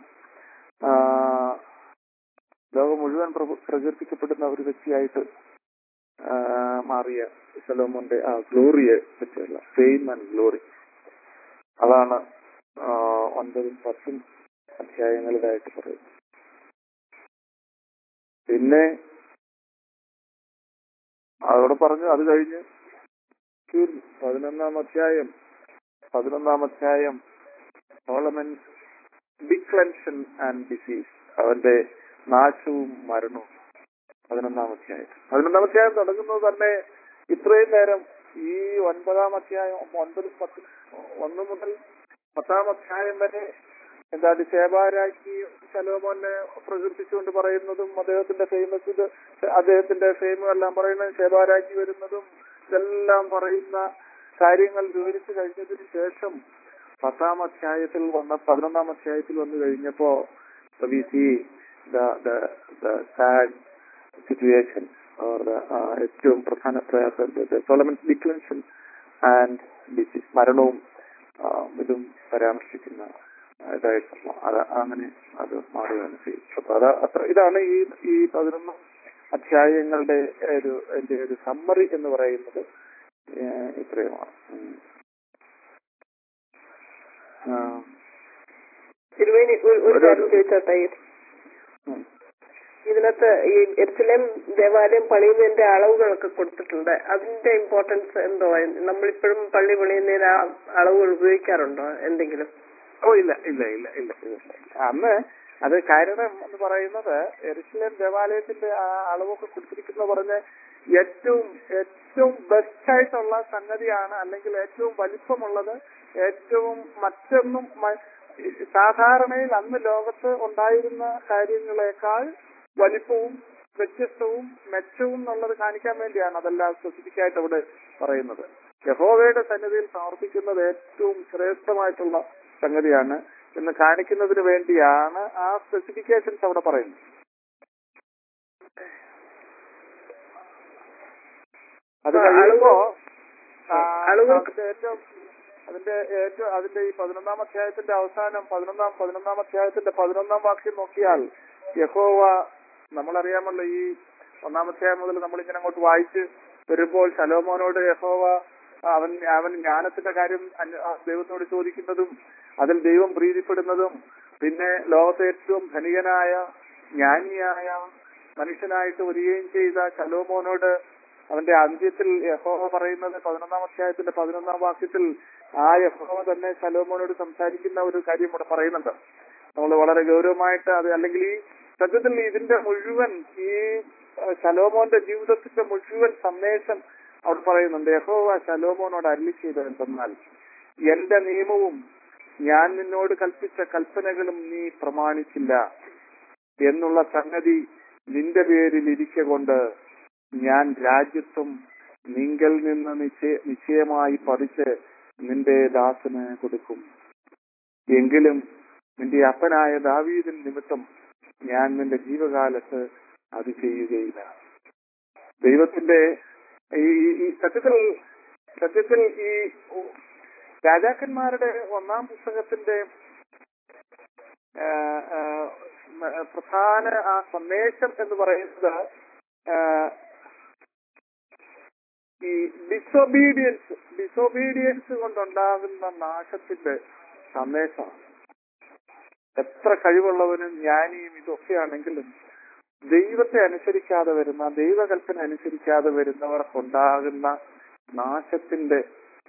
ലോകം മുഴുവൻ പ്രകീർത്തിക്കപ്പെടുന്ന ഒരു വ്യക്തിയായിട്ട് മാറിയ ശലോമോന്റെ ആ ഗ്ലോറിയെ പറ്റിയുള്ള ഫെയിം ആൻഡ് ഗ്ലോറി അതാണ് ഒൻപതും പത്തും അധ്യായങ്ങളിലായിട്ട് പറയുന്നത്. പിന്നെ അതോടെ പറഞ്ഞു അത് കഴിഞ്ഞ് പതിനൊന്നാം അധ്യായം പതിനൊന്നാം അധ്യായം സോളമൻ ഡിക്ലൻഷൻ ആൻഡ് ഡിസീസ്. അവന്റെ നാശവും മരണവും. പതിനൊന്നാം അധ്യായം പതിനൊന്നാം അധ്യായം തുടങ്ങുന്നത് തന്നെ ഇത്രയും നേരം ഈ ഒൻപതാം അധ്യായം ഒൻപത് പത്ത് ഒന്ന് മുതൽ പത്താം അധ്യായം വരെ എന്താണ് ശേബാരാജ്ഞി ശലോമോനെ പ്രകീർത്തിച്ചുകൊണ്ട് പറയുന്നതും അദ്ദേഹത്തിന്റെ ഫേമസ് ഇത് അദ്ദേഹത്തിന്റെ ഫെയിമും എല്ലാം പറയുന്നത് ശേബാരാജ്ഞി വരുന്നതും ഇതെല്ലാം പറയുന്ന കാര്യങ്ങൾ വിവരിച്ചു കഴിഞ്ഞതിന് ശേഷം പത്താം അധ്യായത്തിൽ വന്ന പതിനൊന്നാം അധ്യായത്തിൽ വന്നു കഴിഞ്ഞപ്പോ we see the the the sad situation or the uh, ഏറ്റവും പ്രധാന പ്രയാസം സോളമൻസ് ഡിക്ലൻഷൻ ആൻഡ് ഡിസീസ് മരണവും ഇതും പരാമർശിക്കുന്ന ഇതായിട്ടുള്ള അത് അങ്ങനെ അത് മാറുകയാണ് ചെയ്യുന്നത്. അപ്പൊ അത് അത്ര ഇതാണ് ഈ ഈ പതിനൊന്ന് അധ്യായങ്ങളുടെ ഒരു എന്റെ ഒരു സമ്മറി എന്ന് പറയുന്നത് ഇത്രയുമാണ്. തിരുവേനി ഒരു കാര്യം ചോദിച്ചോട്ടെ, ഇതിനകത്ത് ഈ എരുസലേം ദേവാലയം പണിയുന്നതിന്റെ അളവുകളൊക്കെ കൊടുത്തിട്ടുണ്ട്. അതിന്റെ ഇമ്പോർട്ടൻസ് എന്തോ? നമ്മളിപ്പോഴും പള്ളി പണിയുന്നതിന് ആ അളവുകൾ ഉപയോഗിക്കാറുണ്ടോ എന്തെങ്കിലും? ഓ ഇല്ല ഇല്ല ഇല്ല ഇല്ല അന്ന് അത് കാരണം എന്ന് പറയുന്നത് എരുസലേം ദേവാലയത്തിന്റെ ആ അളവൊക്കെ കൊടുത്തിരിക്കുന്ന പറഞ്ഞ് ഏറ്റവും ഏറ്റവും ബെസ്റ്റ് ആയിട്ടുള്ള സംഗതിയാണ്, അല്ലെങ്കിൽ ഏറ്റവും വലിപ്പമുള്ളത്, ഏറ്റവും മറ്റൊന്നും സാധാരണയിൽ അന്ന് ലോകത്ത് ഉണ്ടായിരുന്ന കാര്യങ്ങളെക്കാൾ വലിപ്പവും വ്യത്യസ്തവും മെച്ചവും എന്നുള്ളത് കാണിക്കാൻ വേണ്ടിയാണ് അതെല്ലാം സ്പെസിഫിക് ആയിട്ട് അവിടെ പറയുന്നത്. യഹോവയുടെ സന്നിധിയിൽ സമർപ്പിക്കുന്നത് ഏറ്റവും ശ്രേഷ്ഠമായിട്ടുള്ള സംഗതിയാണ് എന്ന് കാണിക്കുന്നതിന് വേണ്ടിയാണ് ആ സ്പെസിഫിക്കേഷൻസ് അവിടെ പറയുന്നത്. അത് കഴിയുമ്പോ അതിന്റെ ഏറ്റവും അതിന്റെ ഏറ്റവും അതിന്റെ ഈ പതിനൊന്നാം അധ്യായത്തിന്റെ അവസാനം പതിനൊന്നാം പതിനൊന്നാം അധ്യായത്തിന്റെ പതിനൊന്നാം വാക്യം നോക്കിയാൽ യഹോവ നമ്മളറിയാമല്ലോ ഈ ഒന്നാം അധ്യായം മുതൽ നമ്മളിങ്ങനെ അങ്ങോട്ട് വായിച്ച് വരുമ്പോൾ ശലോമോനോട് യഹോവ അവൻ അവൻ ജ്ഞാനത്തിന്റെ കാര്യം ദൈവത്തോട് ചോദിക്കുന്നതും അതിൽ ദൈവം പ്രീതിപ്പെടുന്നതും പിന്നെ ലോകത്തെ ഏറ്റവും ധനികനായ ജ്ഞാനിയായ മനുഷ്യനായിട്ട് വരികയും ചെയ്ത ശലോമോനോട് അവന്റെ അന്ത്യത്തിൽ യഹോവ പറയുന്നത് പതിനൊന്നാം അധ്യായത്തിന്റെ പതിനൊന്നാം വാക്യത്തിൽ ആ യഹോവ തന്നെ ശലോമോനോട് സംസാരിക്കുന്ന ഒരു കാര്യം ഇവിടെ പറയുന്നുണ്ട്. നമ്മൾ വളരെ ഗൗരവമായിട്ട് അത് അല്ലെങ്കിൽ ഈ സത്യത്തിൽ ഇതിന്റെ മുഴുവൻ ഈ ശലോമോന്റെ ജീവിതത്തിന്റെ മുഴുവൻ സന്ദേശം അവിടെ പറയുന്നുണ്ട്. യഹോവ ശലോമോനോട് അരുളി ചെയ്തത് എന്തെന്നാൽ എന്റെ നിയമവും ഞാൻ നിന്നോട് കൽപ്പിച്ച കൽപ്പനകളും നീ പ്രമാണിച്ചില്ല എന്നുള്ള സംഗതി നിന്റെ പേരിൽ ഇരിക്കൊണ്ട് ഞാൻ രാജ്യത്വം നിങ്കൽ നിന്ന് നിശ്ചയ നിശ്ചയമായി പറിച്ച് നിന്റെ ദാസന് കൊടുക്കും. എങ്കിലും നിന്റെ അപ്പനായ ദാവീദിൻ നിമിത്തം ഞാൻ നിന്റെ ജീവകാലത്ത് അത് ചെയ്യുകയില്ല. ദൈവത്തിന്റെ ഈ സത്യത്തിൽ സത്യത്തിൽ ഈ രാജാക്കന്മാരുടെ ഒന്നാം പുസ്തകത്തിന്റെ പ്രധാന ആ സന്ദേശം എന്ന് പറയുന്നത് ഈ ഡിസൊബീഡിയൻസ് ഡിസൊബീഡിയൻസ് കൊണ്ടുണ്ടാകുന്ന നാശത്തിന്റെ സന്ദേശമാണ്. എത്ര കഴിവുള്ളവനും ജ്ഞാനിയും ഇതൊക്കെയാണെങ്കിലും ദൈവത്തെ അനുസരിക്കാതെ വരുന്ന ദൈവകൽപ്പന അനുസരിക്കാതെ വരുന്നവർക്കുണ്ടാകുന്ന നാശത്തിന്റെ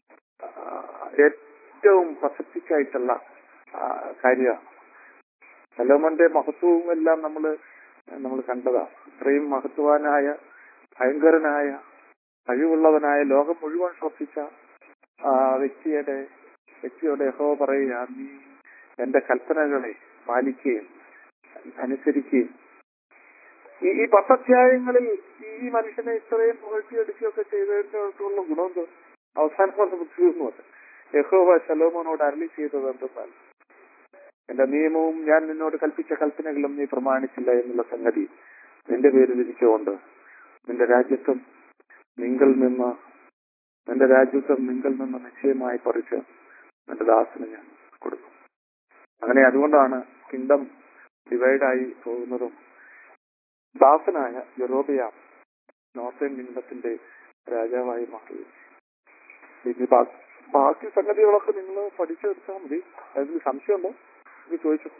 ഏറ്റവും പ്രസക്തിക്കായിട്ടുള്ള കാര്യമാണ്. ശലോമോന്റെ മഹത്വവും എല്ലാം നമ്മള് നമ്മൾ കണ്ടതാണ്. ഇത്രയും മഹത്വവാനായ ഭയങ്കരനായ കഴിവുള്ളവനായ ലോകം മുഴുവൻ ശ്രദ്ധിച്ച ആ വ്യക്തിയുടെ വ്യക്തിയോട് യഹോവ പറയുക, നീ എന്റെ കൽപ്പനകളെ പാലിക്കുകയും അനുസരിക്കുകയും ഈ ഈ പത്തധ്യായങ്ങളിൽ ഈ മനുഷ്യനെ ഇത്രയും പുകഴ്ത്തിയെടുക്കുകയൊക്കെ ചെയ്തതിനുള്ള ഗുണം അവസാനം വന്ന ബുദ്ധിമുട്ട് യഹോവ ശലോമോനോട് അരുളി ചെയ്തത് എന്തെന്നാൽ എന്റെ നിയമവും ഞാൻ നിന്നോട് കൽപ്പിച്ച കൽപ്പനകളും നീ പ്രമാണിച്ചില്ല എന്നുള്ള സംഗതി നിന്റെ പേരിൽ ഇരിച്ചുകൊണ്ട് നിന്റെ രാജ്യത്വം നിങ്ങൾ നിന്ന് നിന്റെ രാജ്യത്വം നിങ്ങൾ നിന്ന് നിശ്ചയമായി പറിച്ച് നിന്റെ ദാസന് ഞാൻ കൊടുക്കും. അങ്ങനെ അതുകൊണ്ടാണ് കിങ്ഡം ഡിവൈഡായി പോകുന്നതും ദാസനായ യൊരോബെയാം നോർത്തേൺ കിങ്ഡത്തിന്റെ രാജാവായി മാറി. ഇനി ബാക്കി സംഗതികളൊക്കെ നിങ്ങൾ പഠിച്ചെടുത്താൽ മതി. അതിന് സംശയമുണ്ടോ ഇത് ചോദിച്ചു.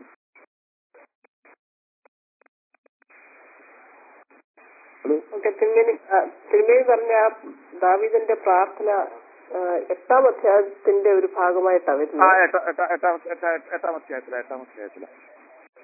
ഹലോ തിരുമേനി തിരുമേനി പറഞ്ഞ ദാവീദിന്റെ പ്രാർത്ഥന എട്ടാം അധ്യായത്തിന്റെ ഒരു ഭാഗമായിട്ടാണ് വരുന്നത്. എട്ടാം അധ്യായത്തില എട്ടാം അധ്യായത്തില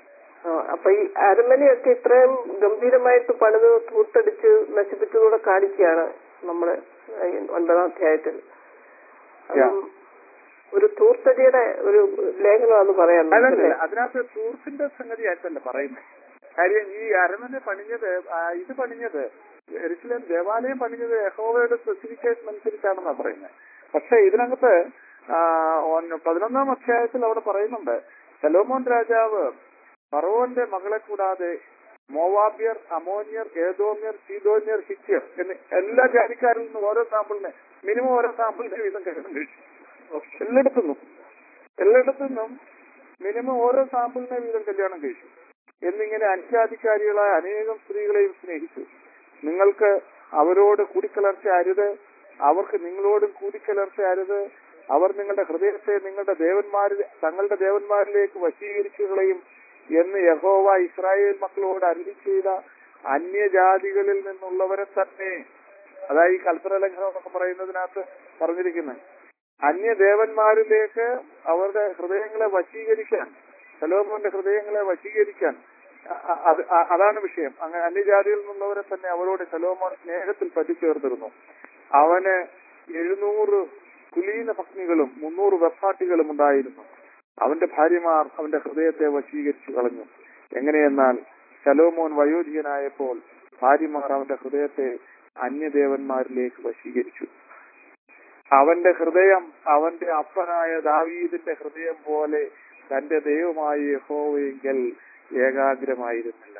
ആ, അപ്പൊ ഈ അരമനയൊക്കെ ഇത്രയും ഗംഭീരമായിട്ട് പണിത് തൂത്തടിച്ച് നശിപ്പിച്ചതൂടെ കാണിക്കുകയാണ് നമ്മള് ഈ ഒൻപതാം അധ്യായത്തിൽ. അതും ഒരു തൂർത്തടിയുടെ ഒരു ലേഖനമാണെന്ന് പറയാൻ അതല്ല, അതിനകത്ത് തൂർപ്പിന്റെ സംഗതി ആയിട്ടല്ല പറയുന്നത്. കാര്യം ഈ അരമന പണിഞ്ഞത്, ആ, ഇത് പണിഞ്ഞത് യെരുശലേം ദേവാലയം പണിഞ്ഞത് യഹോവയുടെ സ്പെസിഫിക്കേഷൻ അനുസരിച്ചാണെന്നാണ് പറയുന്നത്. പക്ഷെ ഇതിനകത്ത് ആ, ഒന്ന് പതിനൊന്നാം അധ്യായത്തിൽ അവിടെ പറയുന്നുണ്ട്, ശലോമോൻ രാജാവ് ഫറവോന്റെ മകളെ കൂടാതെ മോവാബ്യർ, അമോന്യർ, ഏദോമ്യർ, സീദോന്യർ, ഹിത്യർ എന്നീ എല്ലാ ജാതിക്കാരിൽ നിന്നും ഓരോ സാമ്പിളിനെ മിനിമം ഓരോ സാമ്പിളിനെ വീതം കല്യാണം കഴിച്ചു. എല്ലായിടത്തുനിന്നും എല്ലായിടത്തുനിന്നും മിനിമം ഓരോ സാമ്പിളിനെ വീതം കല്യാണം കഴിച്ചു. എന്നിങ്ങനെ അന്യജാതിക്കാരികളായ അനേകം സ്ത്രീകളെയും സ്നേഹിച്ചു. നിങ്ങൾക്ക് അവരോട് കൂടിക്കലർച്ച അരുത്, അവർക്ക് നിങ്ങളോടും കൂടിക്കലർച്ച അരുത്. അവർ നിങ്ങളുടെ ഹൃദയത്തെ നിങ്ങളുടെ ദേവന്മാരിൽ തങ്ങളുടെ ദേവന്മാരിലേക്ക് വശീകരിച്ചുകളയും എന്ന് യഹോവ ഇസ്രായേൽ മക്കളോട് അരുളി ചെയ്ത അന്യജാതികളിൽ നിന്നുള്ളവരെ തന്നെ, അതായത് ഈ കൽപ്പന ലംഘനം എന്നൊക്കെ പറയുന്നതിനകത്ത് പറഞ്ഞിരിക്കുന്നത്, അന്യദേവന്മാരിലേക്ക് അവരുടെ ഹൃദയങ്ങളെ വശീകരിക്കാൻ, ശലോമോന്റെ ഹൃദയങ്ങളെ വശീകരിക്കാൻ, അ- അത് അ- അതാണ് വിഷയം. അങ്ങനെ അന്യജാതിയിൽ നിന്നുള്ളവരെ തന്നെ അവരോട് ശലോമോൻ സ്നേഹത്തിൽ പറ്റിച്ചേർന്നിരുന്നു. അവന് എഴുന്നൂറ് കുലീന പത്നികളും മുന്നൂറ് വെപ്പാട്ടികളും ഉണ്ടായിരുന്നു. അവന്റെ ഭാര്യമാർ അവന്റെ ഹൃദയത്തെ വശീകരിച്ചു കളഞ്ഞു. എങ്ങനെയെന്നാൽ ശലോമോൻ വയോധികനായപ്പോൾ ഭാര്യമാർ അവന്റെ ഹൃദയത്തെ അന്യദേവന്മാരിലേക്ക് വശീകരിച്ചു. അവന്റെ ഹൃദയം അവന്റെ അപ്പനായ ദാവീദിന്റെ ഹൃദയം പോലെ തന്റെ ദൈവമായ യഹോവയെങ്കിൽ ഏകാഗ്രമായിരുന്നില്ല.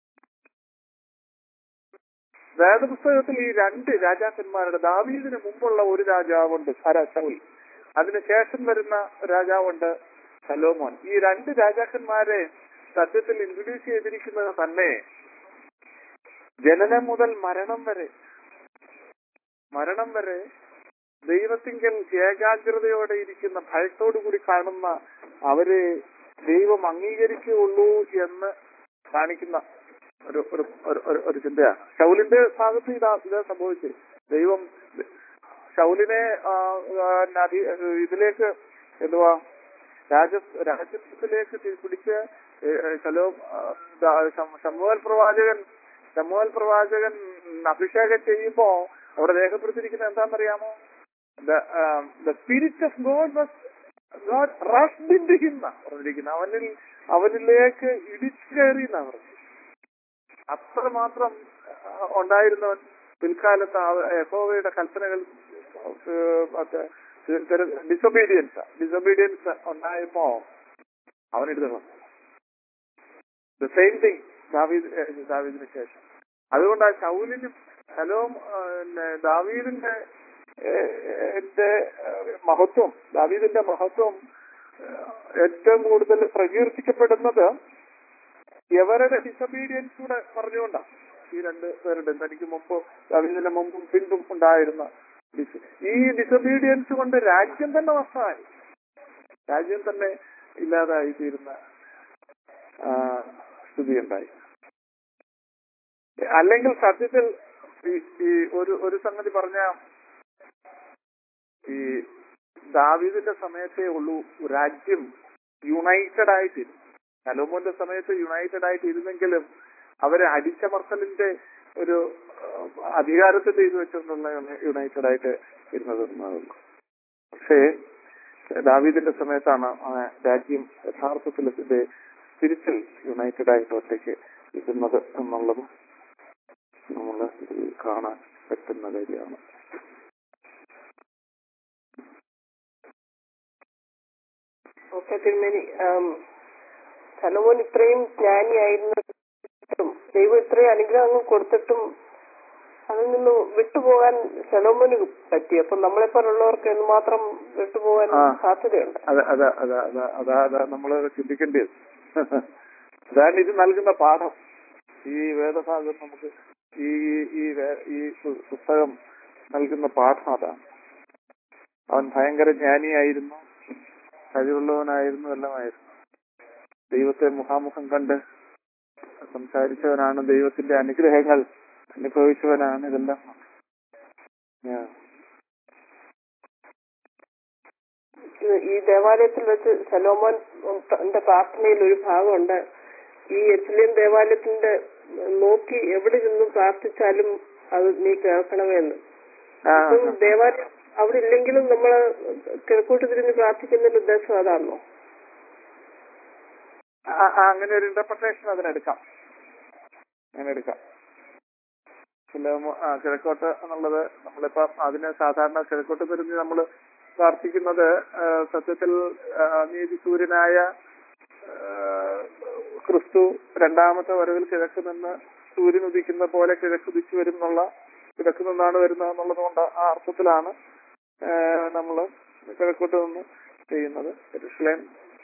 വേദപുസ്തകത്തിൽ ഈ രണ്ട് രാജാക്കന്മാരുടെ, ദാവീദിന് മുമ്പുള്ള ഒരു രാജാവുണ്ട് ശൗൽ, അതിനുശേഷം വരുന്ന രാജാവുണ്ട് ശലോമോൻ. ഈ രണ്ട് രാജാക്കന്മാരെ സത്യത്തിൽ ഇൻട്രൊഡ്യൂസ് ചെയ്തിരിക്കുന്നത് തന്നെ ജനനം മുതൽ മരണം വരെ മരണം വരെ ദൈവത്തിങ്കൽ ഏകാഗ്രതയോടെ ഇരിക്കുന്ന, ഭയത്തോടു കൂടി കാണുന്ന അവരെ ദൈവം അംഗീകരിക്കുകയുള്ളൂ എന്ന് കാണിക്കുന്ന ഒരു ഒരു ഒരു- ഒരു ചിന്തയാണ്. ശൗലിന്റെ ഭാഗത്ത് ഇതാ ഇതാ സംഭവിച്ചത്. ദൈവം ശൗലിനെ ആ, ആ, അധി- ഇതിലേക്ക് എന്തുവാ രാജ രാജ്യത്തിലേക്ക് തി- പിടിച്ച് ശലോ ശമൂവേൽ പ്രവാചകൻ ശമൂവേൽ പ്രവാചകൻ അഭിഷേകം ചെയ്യുമ്പോ അവിടെ രേഖപ്പെടുത്തിയിരിക്കുന്നത് എന്താണെന്നറിയാമോ? The spirit of God was God rushed into him എന്നാ പറഞ്ഞിരിക്കുന്നത്. അവനിൽ അവനിലേക്ക് ഇടിച്ചു കയറി എന്നാ പറഞ്ഞത്. അത്രമാത്രം ഉണ്ടായിരുന്നവൻ പിൽക്കാലത്ത് യഹോവയുടെ കൽപ്പനകൾ ഡിസൊബീഡിയൻസ് ഡിസൊബീഡിയൻസ് ഉണ്ടായപ്പോ അവനെടുത്ത് കളഞ്ഞു. ദ സെയിം തിങ് ദാവീദ് ദാവീദിന് ശേഷം. അതുകൊണ്ട് ആ ശൗലിനും ശലോം ദാവീദിന്റെ എന്റെ മഹത്വം ദാവീദിന്റെ മഹത്വം ഏറ്റവും കൂടുതൽ പ്രകീർത്തിക്കപ്പെടുന്നത് എവരുടെ ഡിസൊബീഡിയൻസ് കൂടെ പറഞ്ഞുകൊണ്ടാണ്. ഈ രണ്ട് പേരുടെ തനിക്ക് മുമ്പ് ദാവീദിന്റെ മുമ്പും പിൻപും ഉണ്ടായിരുന്ന ഈ ഡിസൊബീഡിയൻസ് കൊണ്ട് രാജ്യം തന്നെ നഷ്ടമായി, രാജ്യം തന്നെ ഇല്ലാതായി തീരുന്ന സ്ഥിതിയുണ്ടായി. അല്ലെങ്കിൽ സത്യത്തിൽ ഈ ഒരു ഒരു സംഗതി പറഞ്ഞ ഈ ദാവീദിന്റെ സമയത്തേ ഉള്ളൂ രാജ്യം യുണൈറ്റഡ് ആയിട്ടിരുന്നു. ശലോമോന്റെ സമയത്ത് യുണൈറ്റഡ് ആയിട്ട് ഇരുന്നെങ്കിലും അവരെ അടിച്ചമർത്തലിന്റെ ഒരു അധികാരത്തിന്റെ ഇത് വെച്ചുകൊണ്ടുള്ള യുണൈറ്റഡ് ആയിട്ട് ഇരുന്നത്. പക്ഷേ ദാവീദിന്റെ സമയത്താണ് രാജ്യം യഥാർത്ഥത്തിൽ ഇതിന്റെ സ്പിരിച്വൽ യുണൈറ്റഡ് ആയിട്ട് ഒറ്റയ്ക്ക് ഇരുന്നത് എന്നുള്ളത് നമ്മൾ കാണാൻ പറ്റുന്ന കാര്യമാണ്. ഓക്കെ തിരുമേനി, ശലോമോൻ ഇത്രയും ജ്ഞാനിയായിരുന്നിട്ടും ദൈവം ഇത്രയും അനുഗ്രഹങ്ങൾ കൊടുത്തിട്ടും അതിൽ നിന്ന് വിട്ടുപോകാൻ ശലോമോന് പറ്റി. അപ്പൊ നമ്മളെപ്പോലുള്ളവർക്ക് എന്തുമാത്രം വിട്ടുപോകാൻ സാധ്യതയുണ്ട്? അതെ അതെ അതെ അതെ അതാ അതാ നമ്മള് ചിന്തിക്കേണ്ടത്. അതാണ് ഇത് നൽകുന്ന പാഠം. ഈ വേദഭാഗം നമുക്ക് ഈ ഈ ഈ പുസ്തകം നൽകുന്ന പാഠം അതാണ്. അവൻ ഭയങ്കര ജ്ഞാനിയായിരുന്നു, കഴിവുള്ളവനായിരുന്നു, എല്ലാമായിരുന്നു. ദൈവത്തെ മുഖാമുഖം കണ്ട് സംസാരിച്ചവനാണ്, ദൈവത്തിന്റെ അനുഗ്രഹങ്ങൾ അനുഭവിച്ചവനാണ്. ഇതെല്ലാം ഈ ദേവാലയത്തിൽ വെച്ച് ശലോമോൻ പ്രാർത്ഥനയിൽ ഒരു ഭാഗമുണ്ട്, ഈ എരുസലേം ദേവാലയത്തിന്റെ നോക്കി എവിടെ നിന്നും പ്രാർത്ഥിച്ചാലും അത് നീ കേൾക്കണമെന്ന്. ഇപ്പം ദേവാലയം അവിടെ ഇല്ലെങ്കിലും നമ്മള് കിഴക്കോട്ട് തിരിഞ്ഞ് പ്രാർത്ഥിക്കുന്നതിന്റെ ഉദ്ദേശം അതാണോ? അങ്ങനെ ഒരു ഇന്റർപ്രിട്ടേഷൻ അതിനെടുക്കാം അങ്ങനെ എടുക്കാം ആ കിഴക്കോട്ട് എന്നുള്ളത് നമ്മളിപ്പോ അതിന് സാധാരണ കിഴക്കോട്ട് തിരിഞ്ഞ് നമ്മൾ പ്രാർത്ഥിക്കുന്നത് സത്യത്തിൽ നീതി സൂര്യനായ ക്രിസ്തു രണ്ടാമത്തെ വരവിൽ കിഴക്ക് നിന്ന് സൂര്യൻ ഉദിക്കുന്ന പോലെ കിഴക്ക് ഉദിച്ചു വരും എന്നുള്ള കിഴക്ക് നിന്നാണ് വരുന്നത് എന്നുള്ളത് കൊണ്ട് ആ അർത്ഥത്തിലാണ് നമ്മൾ കിഴക്കോട്ട് നിന്ന് ചെയ്യുന്നത്. എരുസലേം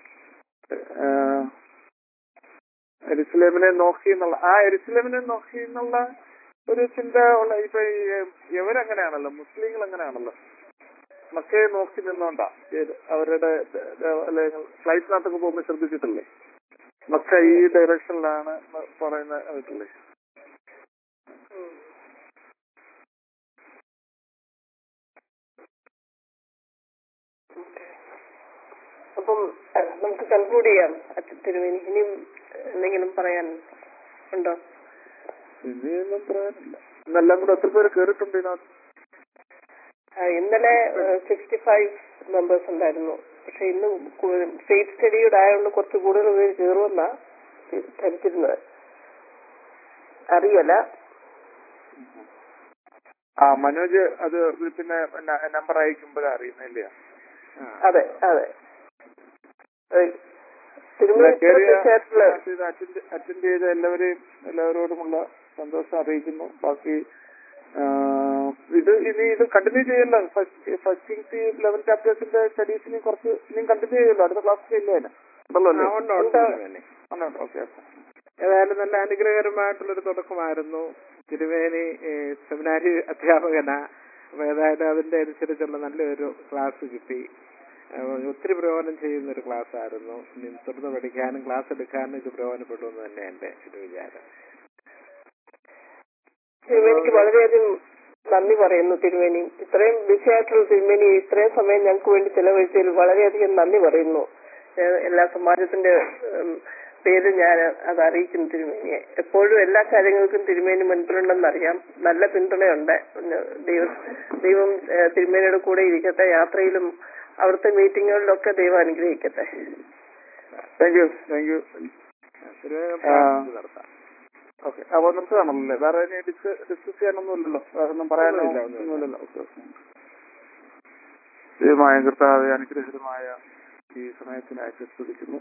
എരുസലേമിനെ നോക്കി എന്നുള്ള ആ എരുസലേമിനെ നോക്കി എന്നുള്ള ഒരു ചിന്ത ഉള്ള ഇപ്പൊ ഇവരങ്ങനെയാണല്ലോ, മുസ്ലിങ്ങൾ അങ്ങനെയാണല്ലോ, മക്കയെ നോക്കി നിന്നോണ്ടാ അവരുടെ ഫ്ലൈറ്റിനകത്തൊക്കെ പോകുമ്പോൾ ശ്രദ്ധിച്ചിട്ടില്ലേ, മക്ക ഈ ഡയറക്ഷനിലാണ് പറയുന്ന കേട്ടില്ലേ. അപ്പം നമുക്ക് കൺക്ലൂഡ് ചെയ്യാം തിരുമേനി. ഇനിയും എന്തെങ്കിലും പറയാൻ ഉണ്ടോ? ഇനിയൊന്നും പറയാനില്ല. ഇന്നെല്ലാം കൂടെ എത്ര പേര് കേറിയിട്ടുണ്ട് ഇതിനകത്ത്? ഇന്നലെ സിക്സ്റ്റി ഫൈവ് മെമ്പേഴ്സ് ഉണ്ടായിരുന്നു. പക്ഷെ ഇന്ന് ഫെയ്ത്ത് സ്റ്റഡിയുടെ ആയതുകൊണ്ട് കുറച്ച് കൂടുതൽ പേര് കയറുമെന്നാ ധരിച്ചിരുന്നത്. അറിയല. ആ മനോജ് അത് പിന്നെ നമ്പർ അയക്കുമ്പോഴാ അറിയുന്നില്ല. അതെ അതെ അറ്റൻഡ് ചെയ്ത എല്ലാവരെയും എല്ലാവരോടുമുള്ള സന്തോഷം അറിയിക്കുന്നു. ബാക്കി ഇത് ഇനി ഇത് കണ്ടിന്യൂ ചെയ്യല്ലോ. ഫസ്റ്റ് ലെവൻ ചാപ്റ്റേഴ്സിന്റെ സ്റ്റഡീസിന് കുറച്ച് ഇനിയും കണ്ടിന്യൂ ചെയ്യല്ലോ. അടുത്ത ക്ലാസ്സിൽ ഇല്ല ഓക്കെ. ഏതായാലും നല്ല അനുഗ്രഹകരമായിട്ടുള്ളൊരു തുടക്കമായിരുന്നു. തിരുമേനി സെമിനാരി അധ്യാപകനാ. അപ്പൊ ഏതായാലും അതിന്റെ അനുസരിച്ചുള്ള നല്ലൊരു ക്ലാസ് കിട്ടി. ഒത്തിരി പ്രയോജനം ചെയ്യുന്ന ഒരു ക്ലാസ് ആയിരുന്നു. ഇനി തുടർന്ന് പഠിക്കാനും ക്ലാസ് എടുക്കാനും ഇത് പ്രയോജനപ്പെടുമെന്ന് തന്നെ എന്റെ ഒരു വിചാരം. തിരുമേനിക്ക് വളരെയധികം നന്ദി പറയുന്നു. തിരുമേനി ഇത്രയും ബിസിയായിട്ടുള്ള തിരുമേനി ഇത്രയും സമയം ഞങ്ങൾക്ക് വേണ്ടി ചെലവഴിച്ചതിൽ വളരെയധികം നന്ദി പറയുന്നു. എല്ലാ സമാജത്തിന്റെ പേര് ഞാൻ അത് അറിയിക്കുന്നു തിരുമേനിയെ. എപ്പോഴും എല്ലാ കാര്യങ്ങൾക്കും തിരുമേനി മുൻപിലുണ്ടെന്നറിയാം. നല്ല പിന്തുണയുണ്ട്. ദൈവം ദൈവം തിരുമേനിയുടെ കൂടെ ഇരിക്കട്ടെ. യാത്രയിലും അവിടുത്തെ മീറ്റിങ്ങുകളിലൊക്കെ ദൈവം അനുഗ്രഹിക്കട്ടെ. താങ്ക് യു താങ്ക് യു നടത്താം. ഓക്കെ. അപ്പൊ നിർത്തുകയാണല്ലേ? വേറെ ഡിസ്കസ് ചെയ്യാനൊന്നുമില്ലല്ലോ? വേറെ ഒന്നും പറയാനൊന്നുമില്ലല്ലോ? Okay okay. ദൈവമായ കർത്താവേ, അനുഗ്രഹീതമായ ഈ സമയത്തിനായിട്ട് സ്തുതിക്കുന്നു.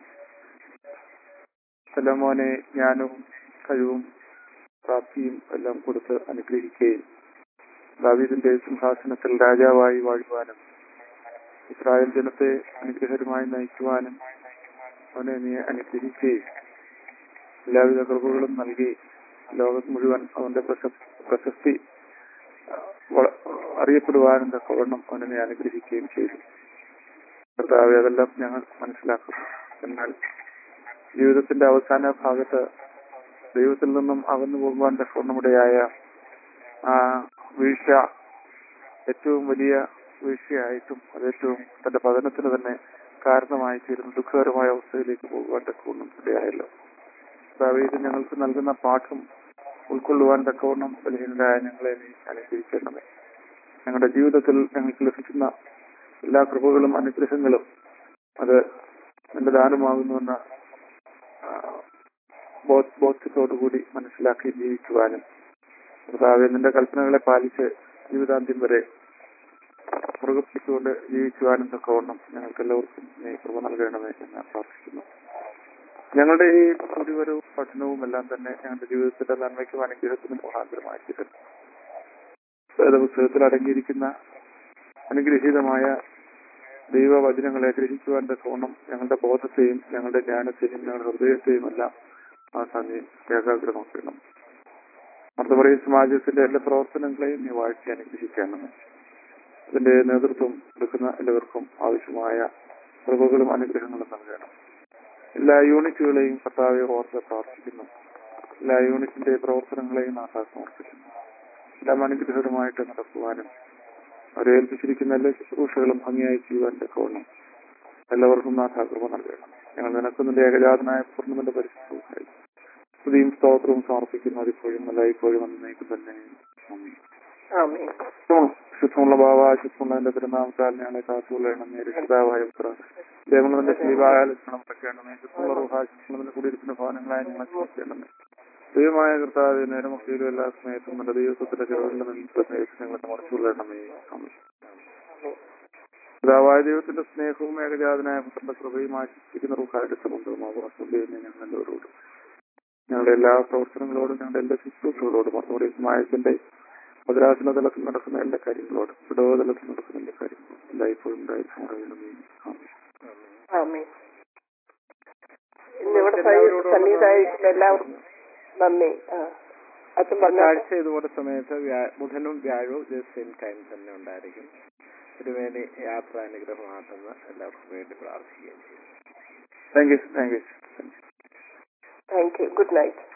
സലോമോനെ ജ്ഞാനവും കഴിവും പ്രാപ്തിയും എല്ലാം കൊടുത്ത് അനുഗ്രഹിക്കുകയും ദാവീദിന്റെ സിംഹാസനത്തിൽ രാജാവായി വാഴുവാനും ഇസ്രായേൽ ജനത്തെ അനുഗ്രഹകരമായി നയിക്കുവാനും അവനെ നീ അനുഗ്രഹിക്കുകയും എല്ലാവിധ കൃപകളും നൽകി ലോകം മുഴുവൻ അവന്റെ പ്രശസ്തി അറിയപ്പെടുവാനും തക്കവണ്ണം അവനെ നീ അനുഗ്രഹിക്കുകയും ചെയ്തു. കർത്താവേ, അതെല്ലാം ഞങ്ങൾ മനസ്സിലാക്കുന്നു. എന്നാൽ ജീവിതത്തിന്റെ അവസാന ഭാഗത്ത് ദൈവത്തിൽ നിന്നും അകന്നു പോകുവാൻ തക്കവണ്ണമുടയായ ആ വീഴ്ച ഏറ്റവും വലിയ വീഴ്ചയായിട്ടും അത് ഏറ്റവും തന്റെ പതനത്തിന് തന്നെ കാരണമായി തീരുന്ന ദുഃഖകരമായ അവസ്ഥയിലേക്ക് പോകുവാൻ തക്കവണ്ണം ഇടയായല്ലോ. ഇത് ഞങ്ങൾക്ക് നൽകുന്ന പാഠം ഉൾക്കൊള്ളുവാൻ തക്കവണ്ണം ബലഹീനരായ ഞങ്ങളെ നീ അനുഗ്രഹിക്കണമേ. ഞങ്ങളുടെ ജീവിതത്തിൽ ഞങ്ങൾക്ക് ലഭിക്കുന്ന എല്ലാ കൃപകളും അനുഗ്രഹങ്ങളും അത് എന്റെ ദാനമാകുന്നുവെന്ന ബോധ്യത്തോടുകൂടി മനസ്സിലാക്കി ജീവിക്കുവാനും കർത്താവേ, നിന്റെ കൽപ്പനകളെ പാലിച്ച് ജീവിതാന്ത്യം വരെ മുറുകെ പിടിച്ചുകൊണ്ട് ജീവിക്കുവാനും തക്കവണ്ണം ഞങ്ങൾക്ക് എല്ലാവർക്കും നീ കൃപ നൽകണമേ എന്ന് പ്രാർത്ഥിക്കുന്നു. ഞങ്ങളുടെ ഈ കുടിവരവും പഠനവും എല്ലാം തന്നെ ഞങ്ങളുടെ ജീവിതത്തിന്റെ നന്മയ്ക്കും അനുഗ്രഹത്തിനും മുഖാന്തരമായി തീരുന്നു. വേദപുസ്തകത്തിൽ അടങ്ങിയിരിക്കുന്ന അനുഗ്രഹീതമായ ദൈവവചനങ്ങളെ ഗ്രഹിക്കുവാൻ തക്കവണ്ണം ഞങ്ങളുടെ ബോധത്തെയും ഞങ്ങളുടെ ജ്ഞാനത്തെയും ഞങ്ങളുടെ ഹൃദയത്തെയും എല്ലാം ആസാന്യ ഏകാഗ്രമാക്കണം. മർദ്ദപറയ സമാജത്തിന്റെ എല്ലാ പ്രവർത്തനങ്ങളെയും നീ വാഴ്ച അനുഗ്രഹിക്കണം. അതിന്റെ നേതൃത്വം എടുക്കുന്ന എല്ലാവർക്കും ആവശ്യമായ കൃപകളും അനുഗ്രഹങ്ങളും നൽകണം. എല്ലാ യൂണിറ്റുകളെയും കർത്താവെ ഓർത്ത് പ്രാർത്ഥിക്കുന്നു. എല്ലാ യൂണിറ്റിന്റെ പ്രവർത്തനങ്ങളെയും നാഥാ സമർപ്പിക്കുന്നു. എല്ലാം അനുഗ്രഹമായിട്ട് നടക്കുവാനും അവരെ ഏൽപ്പിച്ചിരിക്കുന്ന എല്ലാ ശുശ്രൂഷകളും ഭംഗിയായി ചെയ്യുവാൻ തക്കവണ്ണം എല്ലാവർക്കും നാഥാ കൃപ നൽകണം. ഞങ്ങൾ നിനക്കുന്നതിന്റെ ഏകജാതനായ പൂർണ്ണന്റെ പരിശുദ്ധ സ്തുതിയും സ്തോത്രവും സമർപ്പിക്കുന്നു അതിപ്പോഴും എല്ലായ്പ്പോഴും എന്നേക്കും തന്നെ. ആമേൻ. ആമേൻ. ശുദ്ധമുള്ള ഭാവ ശുദ്ധമുള്ള എന്റെ തിരുനാമത്താൽ ഞങ്ങളെ കാത്തുകൊള്ളണമേ. രക്ഷിതാവായ പുത്ര ദേവനത്തിന്റെ സ്ലീവായ ലക്ഷണം വെക്കണമേ. ശുദ്ധമുള്ള റുഹാ ശുദ്ധമുള്ള കുടിയിരിക്കുന്ന ഭവനങ്ങളായി ഞങ്ങളെ സ്മരിക്കണമേ. ദൈവമായ കർത്താവ് നേരമൊക്കെയിലും എല്ലാ സമയത്തും നല്ല ദൈവത്തിന്റെ ചെറുകളിലും ഞങ്ങളെ മുറച്ചുകൊള്ളണമേ. ആമേൻ. പിതാവായ ദൈവത്തിന്റെ സ്നേഹവും ഏകജാതനായ പുത്രന്റെ കൃപയും ആശിപ്പിക്കുന്ന റുഹായുടെ സംബന്ധവും ആവാസവും ഞങ്ങൾ എല്ലാവരോടും ഞങ്ങളുടെ എല്ലാ പ്രവർത്തനങ്ങളോടും ഞങ്ങളുടെ എല്ലാ ശുശ്രൂഷകളോടും അതോടെ സമാജത്തിന്റെ മദ്രാസിന്റെ തലത്തിൽ നടക്കുന്ന എല്ലാ കാര്യങ്ങളോടും ഇടവ തലത്തിൽ നടക്കുന്ന എല്ലാ കാര്യങ്ങളും എല്ലായ്പ്പോഴും ഉണ്ടായിരിക്കണമേ. ആമേൻ. ഇന്നിവിടെ സന്നിഹിതരായിരിക്കുന്ന എല്ലാവർക്കും നന്ദി. അച്ഛൻ പറഞ്ഞ ആഴ്ച ഇതുപോലെ സമയത്ത് ബുധനും വ്യാഴവും ഇതേ സെയിം ടൈം തന്നെ ഉണ്ടായിരിക്കും. തിരുമേനി യാത്ര അനുഗ്രഹമാണെന്ന് എല്ലാവർക്കും വേണ്ടി പ്രാർത്ഥിക്കുകയും ചെയ്യും. Thank you thank you thank you. Good night.